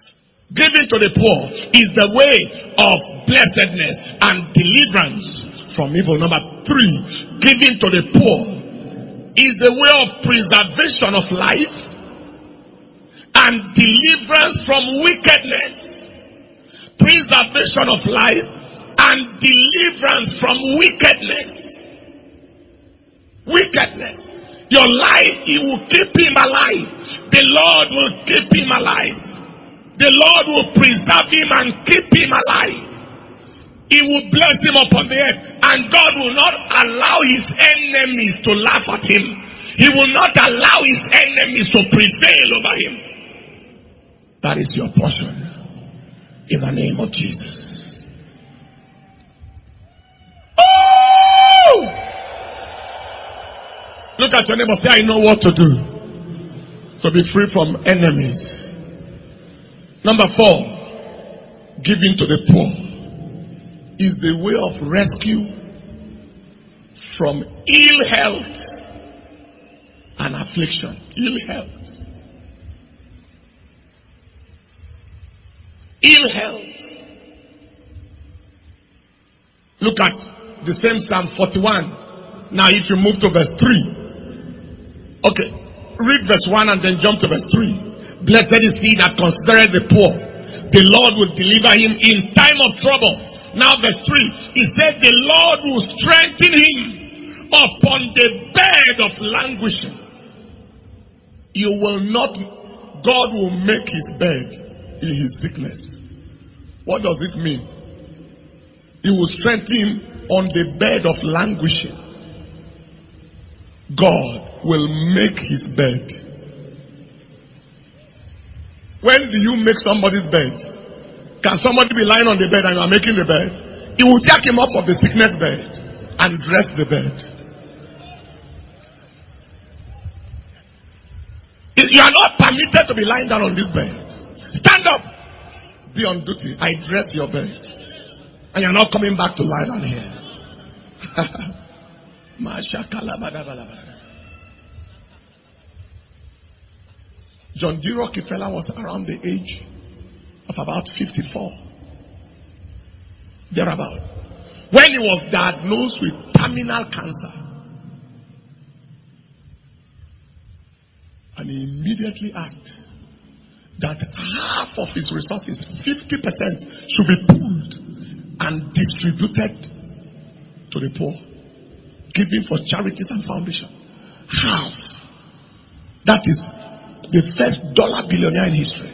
Giving to the poor is the way of blessedness and deliverance from evil. Number three, giving to the poor is a way of preservation of life and deliverance from wickedness. Preservation of life and deliverance from wickedness. Wickedness. Your life, He will keep him alive. The Lord will keep him alive. The Lord will preserve him and keep him alive. He will bless him upon the earth, and God will not allow his enemies to laugh at him. He will not allow his enemies to prevail over him. That is your portion in the name of Jesus. Oh! Look at your neighbor, say, I know what to do to be free from enemies. Number four, giving to the poor is the way of rescue from ill health and affliction. Ill health. Ill health. Look at the same Psalm forty-one. Now if you move to verse three. Okay. Read verse one and then jump to verse three. Blessed is he that considereth the poor. The Lord will deliver him in time of trouble. Now verse three, he said the Lord will strengthen him upon the bed of languishing. You will not, God will make his bed in his sickness. What does it mean? He will strengthen him on the bed of languishing. God will make his bed. When do you make somebody's bed? Can somebody be lying on the bed and you are making the bed? He will jack him up of the sickness bed and dress the bed. You are not permitted to be lying down on this bed. Stand up. Be on duty. I dress your bed. And you are not coming back to lie down here. John D. Rockefeller was around the age of about fifty-four. Thereabout. When he was diagnosed with terminal cancer. And he immediately asked that half of his resources, fifty percent, should be pooled and distributed to the poor. Giving for charities and foundation. Half. That is the first dollar billionaire in history.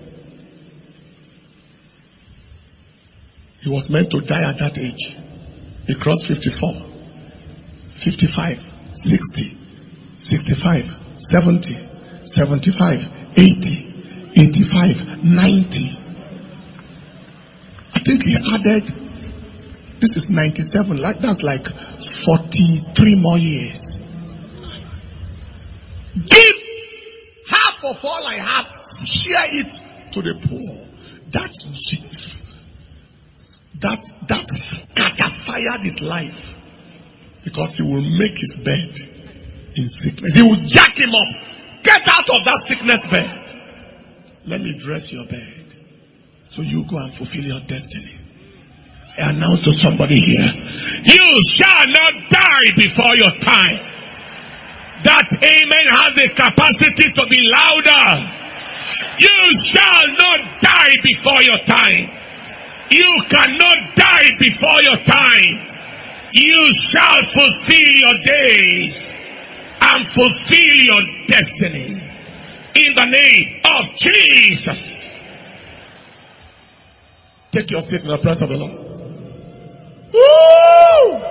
He was meant to die at that age. He crossed fifty-four, fifty-five, sixty, sixty-five, seventy, seventy-five, eighty, eighty-five, ninety. I think he added, this is ninety-seven, like that's like forty-three more years. Give half of all I have, share it to the poor. That That that cataphired his life, because he will make his bed in sickness. He will jack him up. Get out of that sickness bed. Let me dress your bed so you go and fulfill your destiny. I announce to somebody here, you shall not die before your time. That amen has the capacity to be louder. You shall not die before your time. You cannot die before your time. You shall fulfill your days and fulfill your destiny in the name of Jesus. Take your seat in the presence of the Lord. Woo!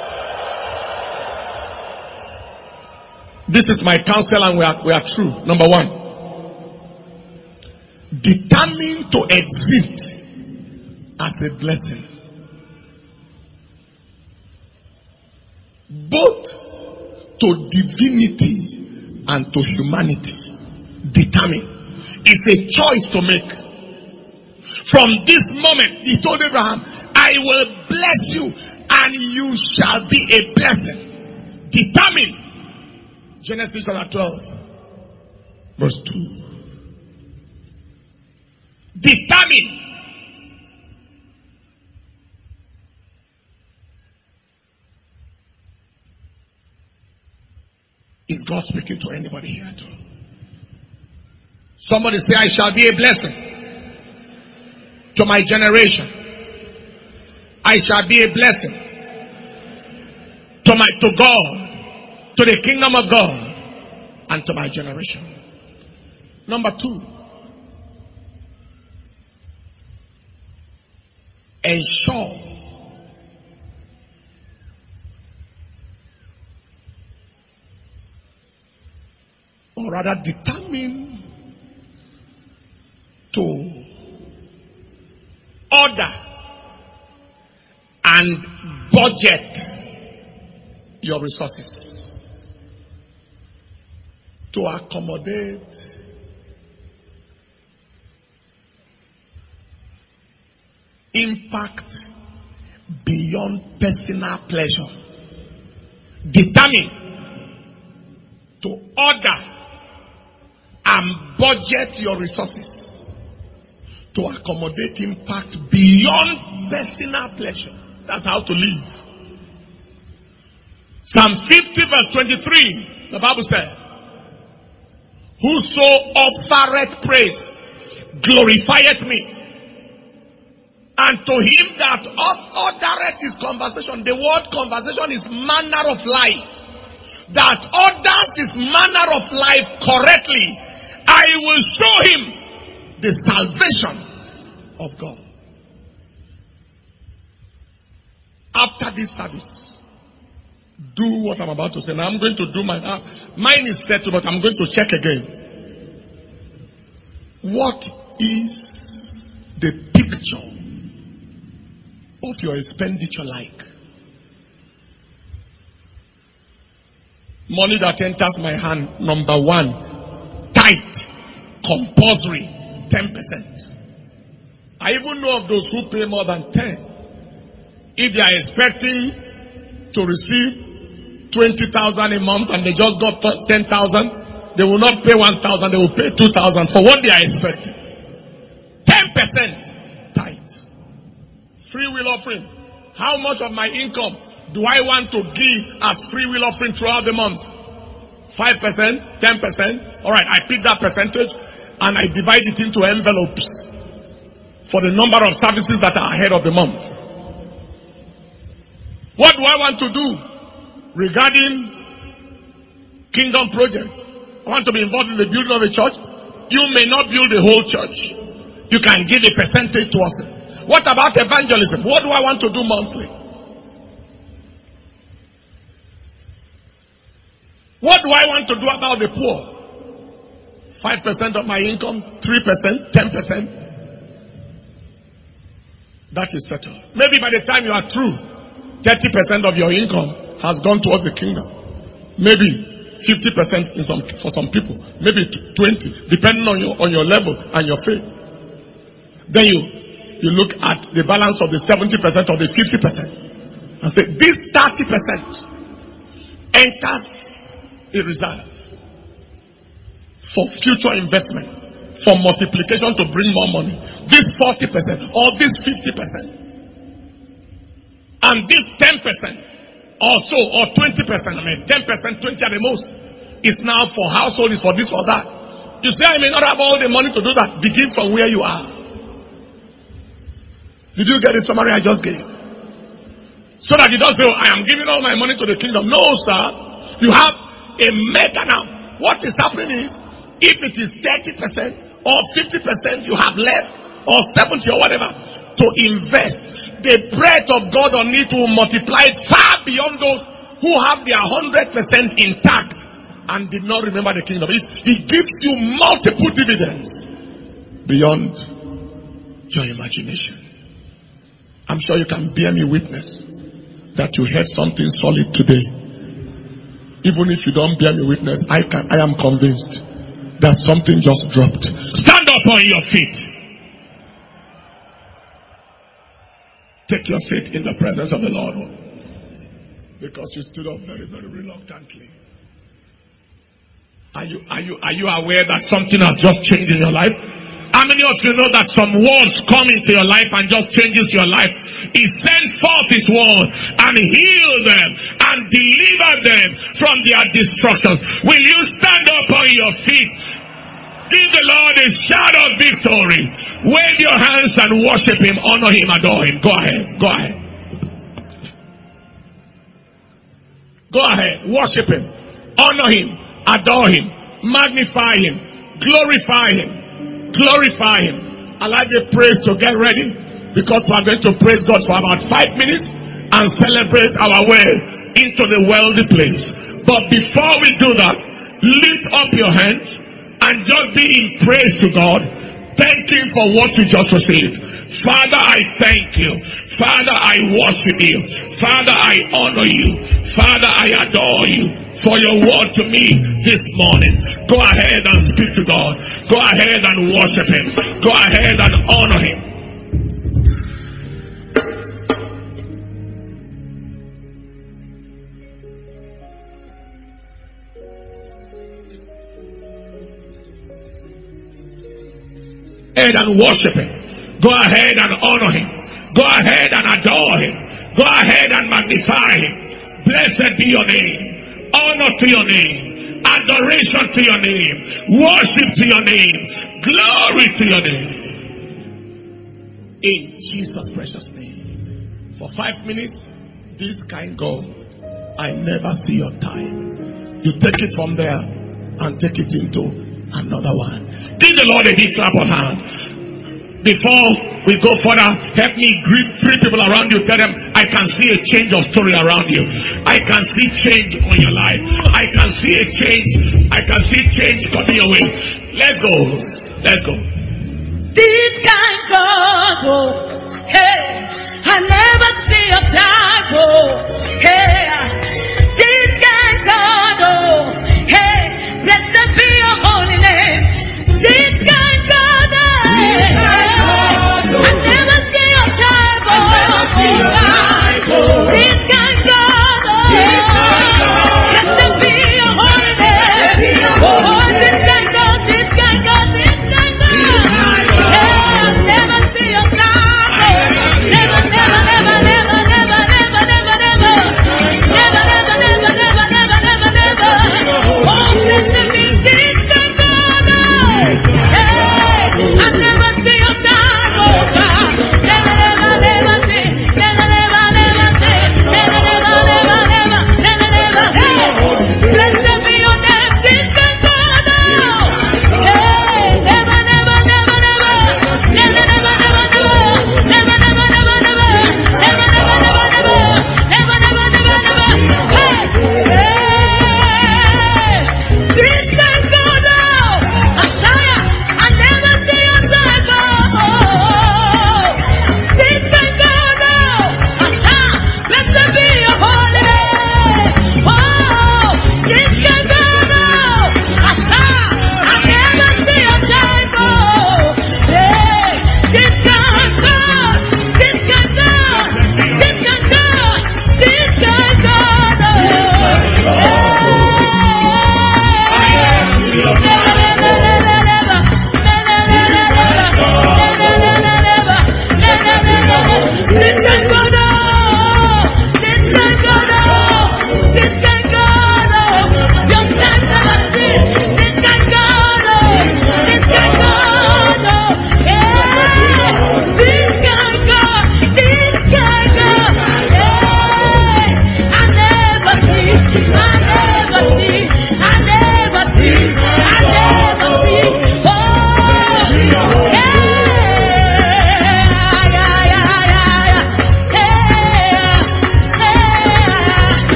This is my counsel and we are, we are true. Number one, determined to exist as a blessing, both to divinity and to humanity. Determined. It's a choice to make. From this moment, he told Abraham, I will bless you and you shall be a blessing. Determined. Genesis chapter twelve, verse two. Determined. Is God speaking to anybody here at all? Somebody say, I shall be a blessing to my generation. I shall be a blessing to my to God, to the kingdom of God, and to my generation. Number two, ensure or rather determine to order and budget your resources to accommodate impact beyond personal pleasure. Determine to order and budget your resources to accommodate impact beyond personal pleasure. That's how to live. Psalm fifty verse twenty-three, the Bible says, whoso offereth praise glorifieth me. And to him that ordereth his conversation, the word conversation is manner of life, that orders his manner of life correctly, I will show him the salvation of God. After this service, do what I'm about to say. Now I'm going to do my, uh, mine is settled, but I'm going to check again. What is the picture of your expenditure like? Money that enters my hand, number one, tithe, compulsory, ten percent. I even know of those who pay more than ten. If they are expecting to receive twenty thousand a month and they just got ten thousand, they will not pay one thousand, they will pay two thousand for what they are expecting. ten percent tithe. Free will offering. How much of my income do I want to give as free will offering throughout the month? five percent, ten percent. Alright, I pick that percentage and I divide it into envelopes for the number of services that are ahead of the month. What do I want to do regarding kingdom project? I want to be involved in the building of a church. You may not build the whole church. You can give a percentage towards it. What about evangelism? What do I want to do monthly? What do I want to do about the poor? five percent of my income, three percent, ten percent. That is settled. Maybe by the time you are through, thirty percent of your income has gone towards the kingdom. Maybe fifty percent in some, for some people. Maybe twenty, depending on your, on your level and your faith. Then you, you look at the balance of the seventy percent or the fifty percent and say, this thirty percent enters a reserve for future investment, for multiplication to bring more money. This forty percent or this fifty percent. And this ten percent or so, or twenty percent, I mean ten percent, twenty at the most, is now for household, is for this or that. You say, I may not have all the money to do that. Begin from where you are. Did you get the summary I just gave? So that you don't say, oh, I am giving all my money to the kingdom. No, sir. You have a mega now. What is happening is, if it is thirty percent or fifty percent you have left, or seventy or whatever, to invest, the breath of God on it will multiply it far beyond those who have their one hundred percent intact and did not remember the kingdom. It, it gives you multiple dividends beyond your imagination. I'm sure you can bear me witness that you heard something solid today. Even if you don't bear me witness, I can, I am convinced that something just dropped. Stand up on your feet. Take your seat in the presence of the Lord. Because you stood up very, very reluctantly. Are you, are you, are you aware that something has just changed in your life? I'm many of you know that some words come into your life and just changes your life? He sends forth his word and heal them and deliver them from their destructions. Will you stand up on your feet? Give the Lord a shout of victory. Wave your hands and worship him, honor him, adore him. Go ahead, go ahead. Go ahead, worship him, honor him, adore him, magnify him, glorify him, glorify him. I like the praise to get ready because we are going to praise God for about five minutes and celebrate our way into the wealthy place. But before we do that, lift up your hands and just be in praise to God. Thank him for what you just received. Father, I thank you. Father, I worship you. Father, I honor you. Father, I adore you for your word to me this morning. Go ahead and speak to God. Go ahead and worship him. Go ahead and honor him. Go ahead and worship him. Go ahead and honor him. Go ahead and adore him. Go ahead and magnify him. Blessed be your name. Honor to your name. Adoration to your name. Worship to your name. Glory to your name. In Jesus' precious name. For five minutes, this kind God, I never see your time. You take it from there and take it into another one. Give the Lord a big clap of hands. Before we go further, help me greet three people around you. Tell them, I can see a change of story around you. I can see change on your life. I can see a change. I can see change coming your way. Let's go. Let's go. This kind God, oh, hey, I never see a time, oh, hey, this kind God, oh, hey, blessed be your holy name. This kind God, hey, I never see a time, oh, this kind God, oh, blessed be your holy name. Oh, this kind God, this kind God, this kind God. Never see a time.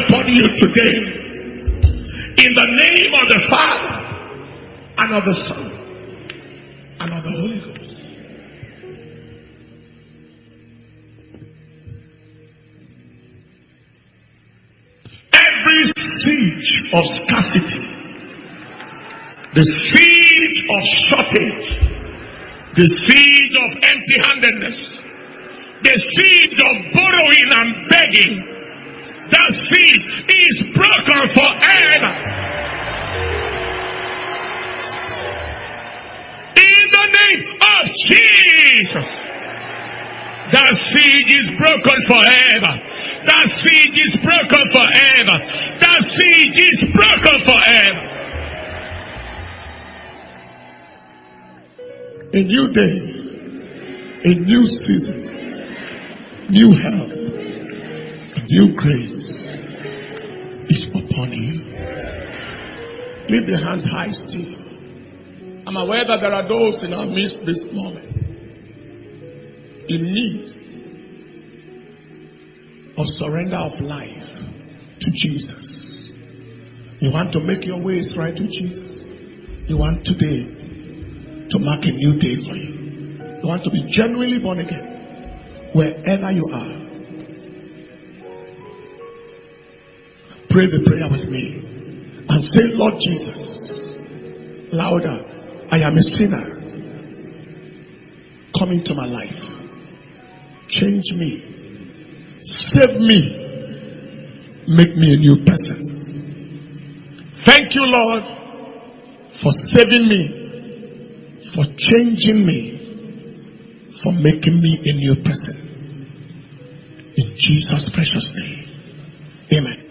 upon you today. In the name of the Father, and of the Son, and of the Holy Ghost. Every siege of scarcity, the siege of shortage, the siege of empty-handedness, the siege of borrowing and begging, that siege is broken forever. In the name of Jesus, that siege is broken forever. That siege is broken forever. That siege is broken forever. A new day, a new season, new help, new grace is upon you. Leave your hands high still. I'm aware that there are those in our midst this moment in need of surrender of life to Jesus. You want to make your ways right with Jesus. You want today to mark a new day for you. You want to be genuinely born again. Wherever you are, pray the prayer with me and say, Lord Jesus, louder, I am a sinner. Come into my life. Change me. Save me. Make me a new person. Thank you, Lord, for saving me, for changing me, for making me a new person. In Jesus' precious name. Amen.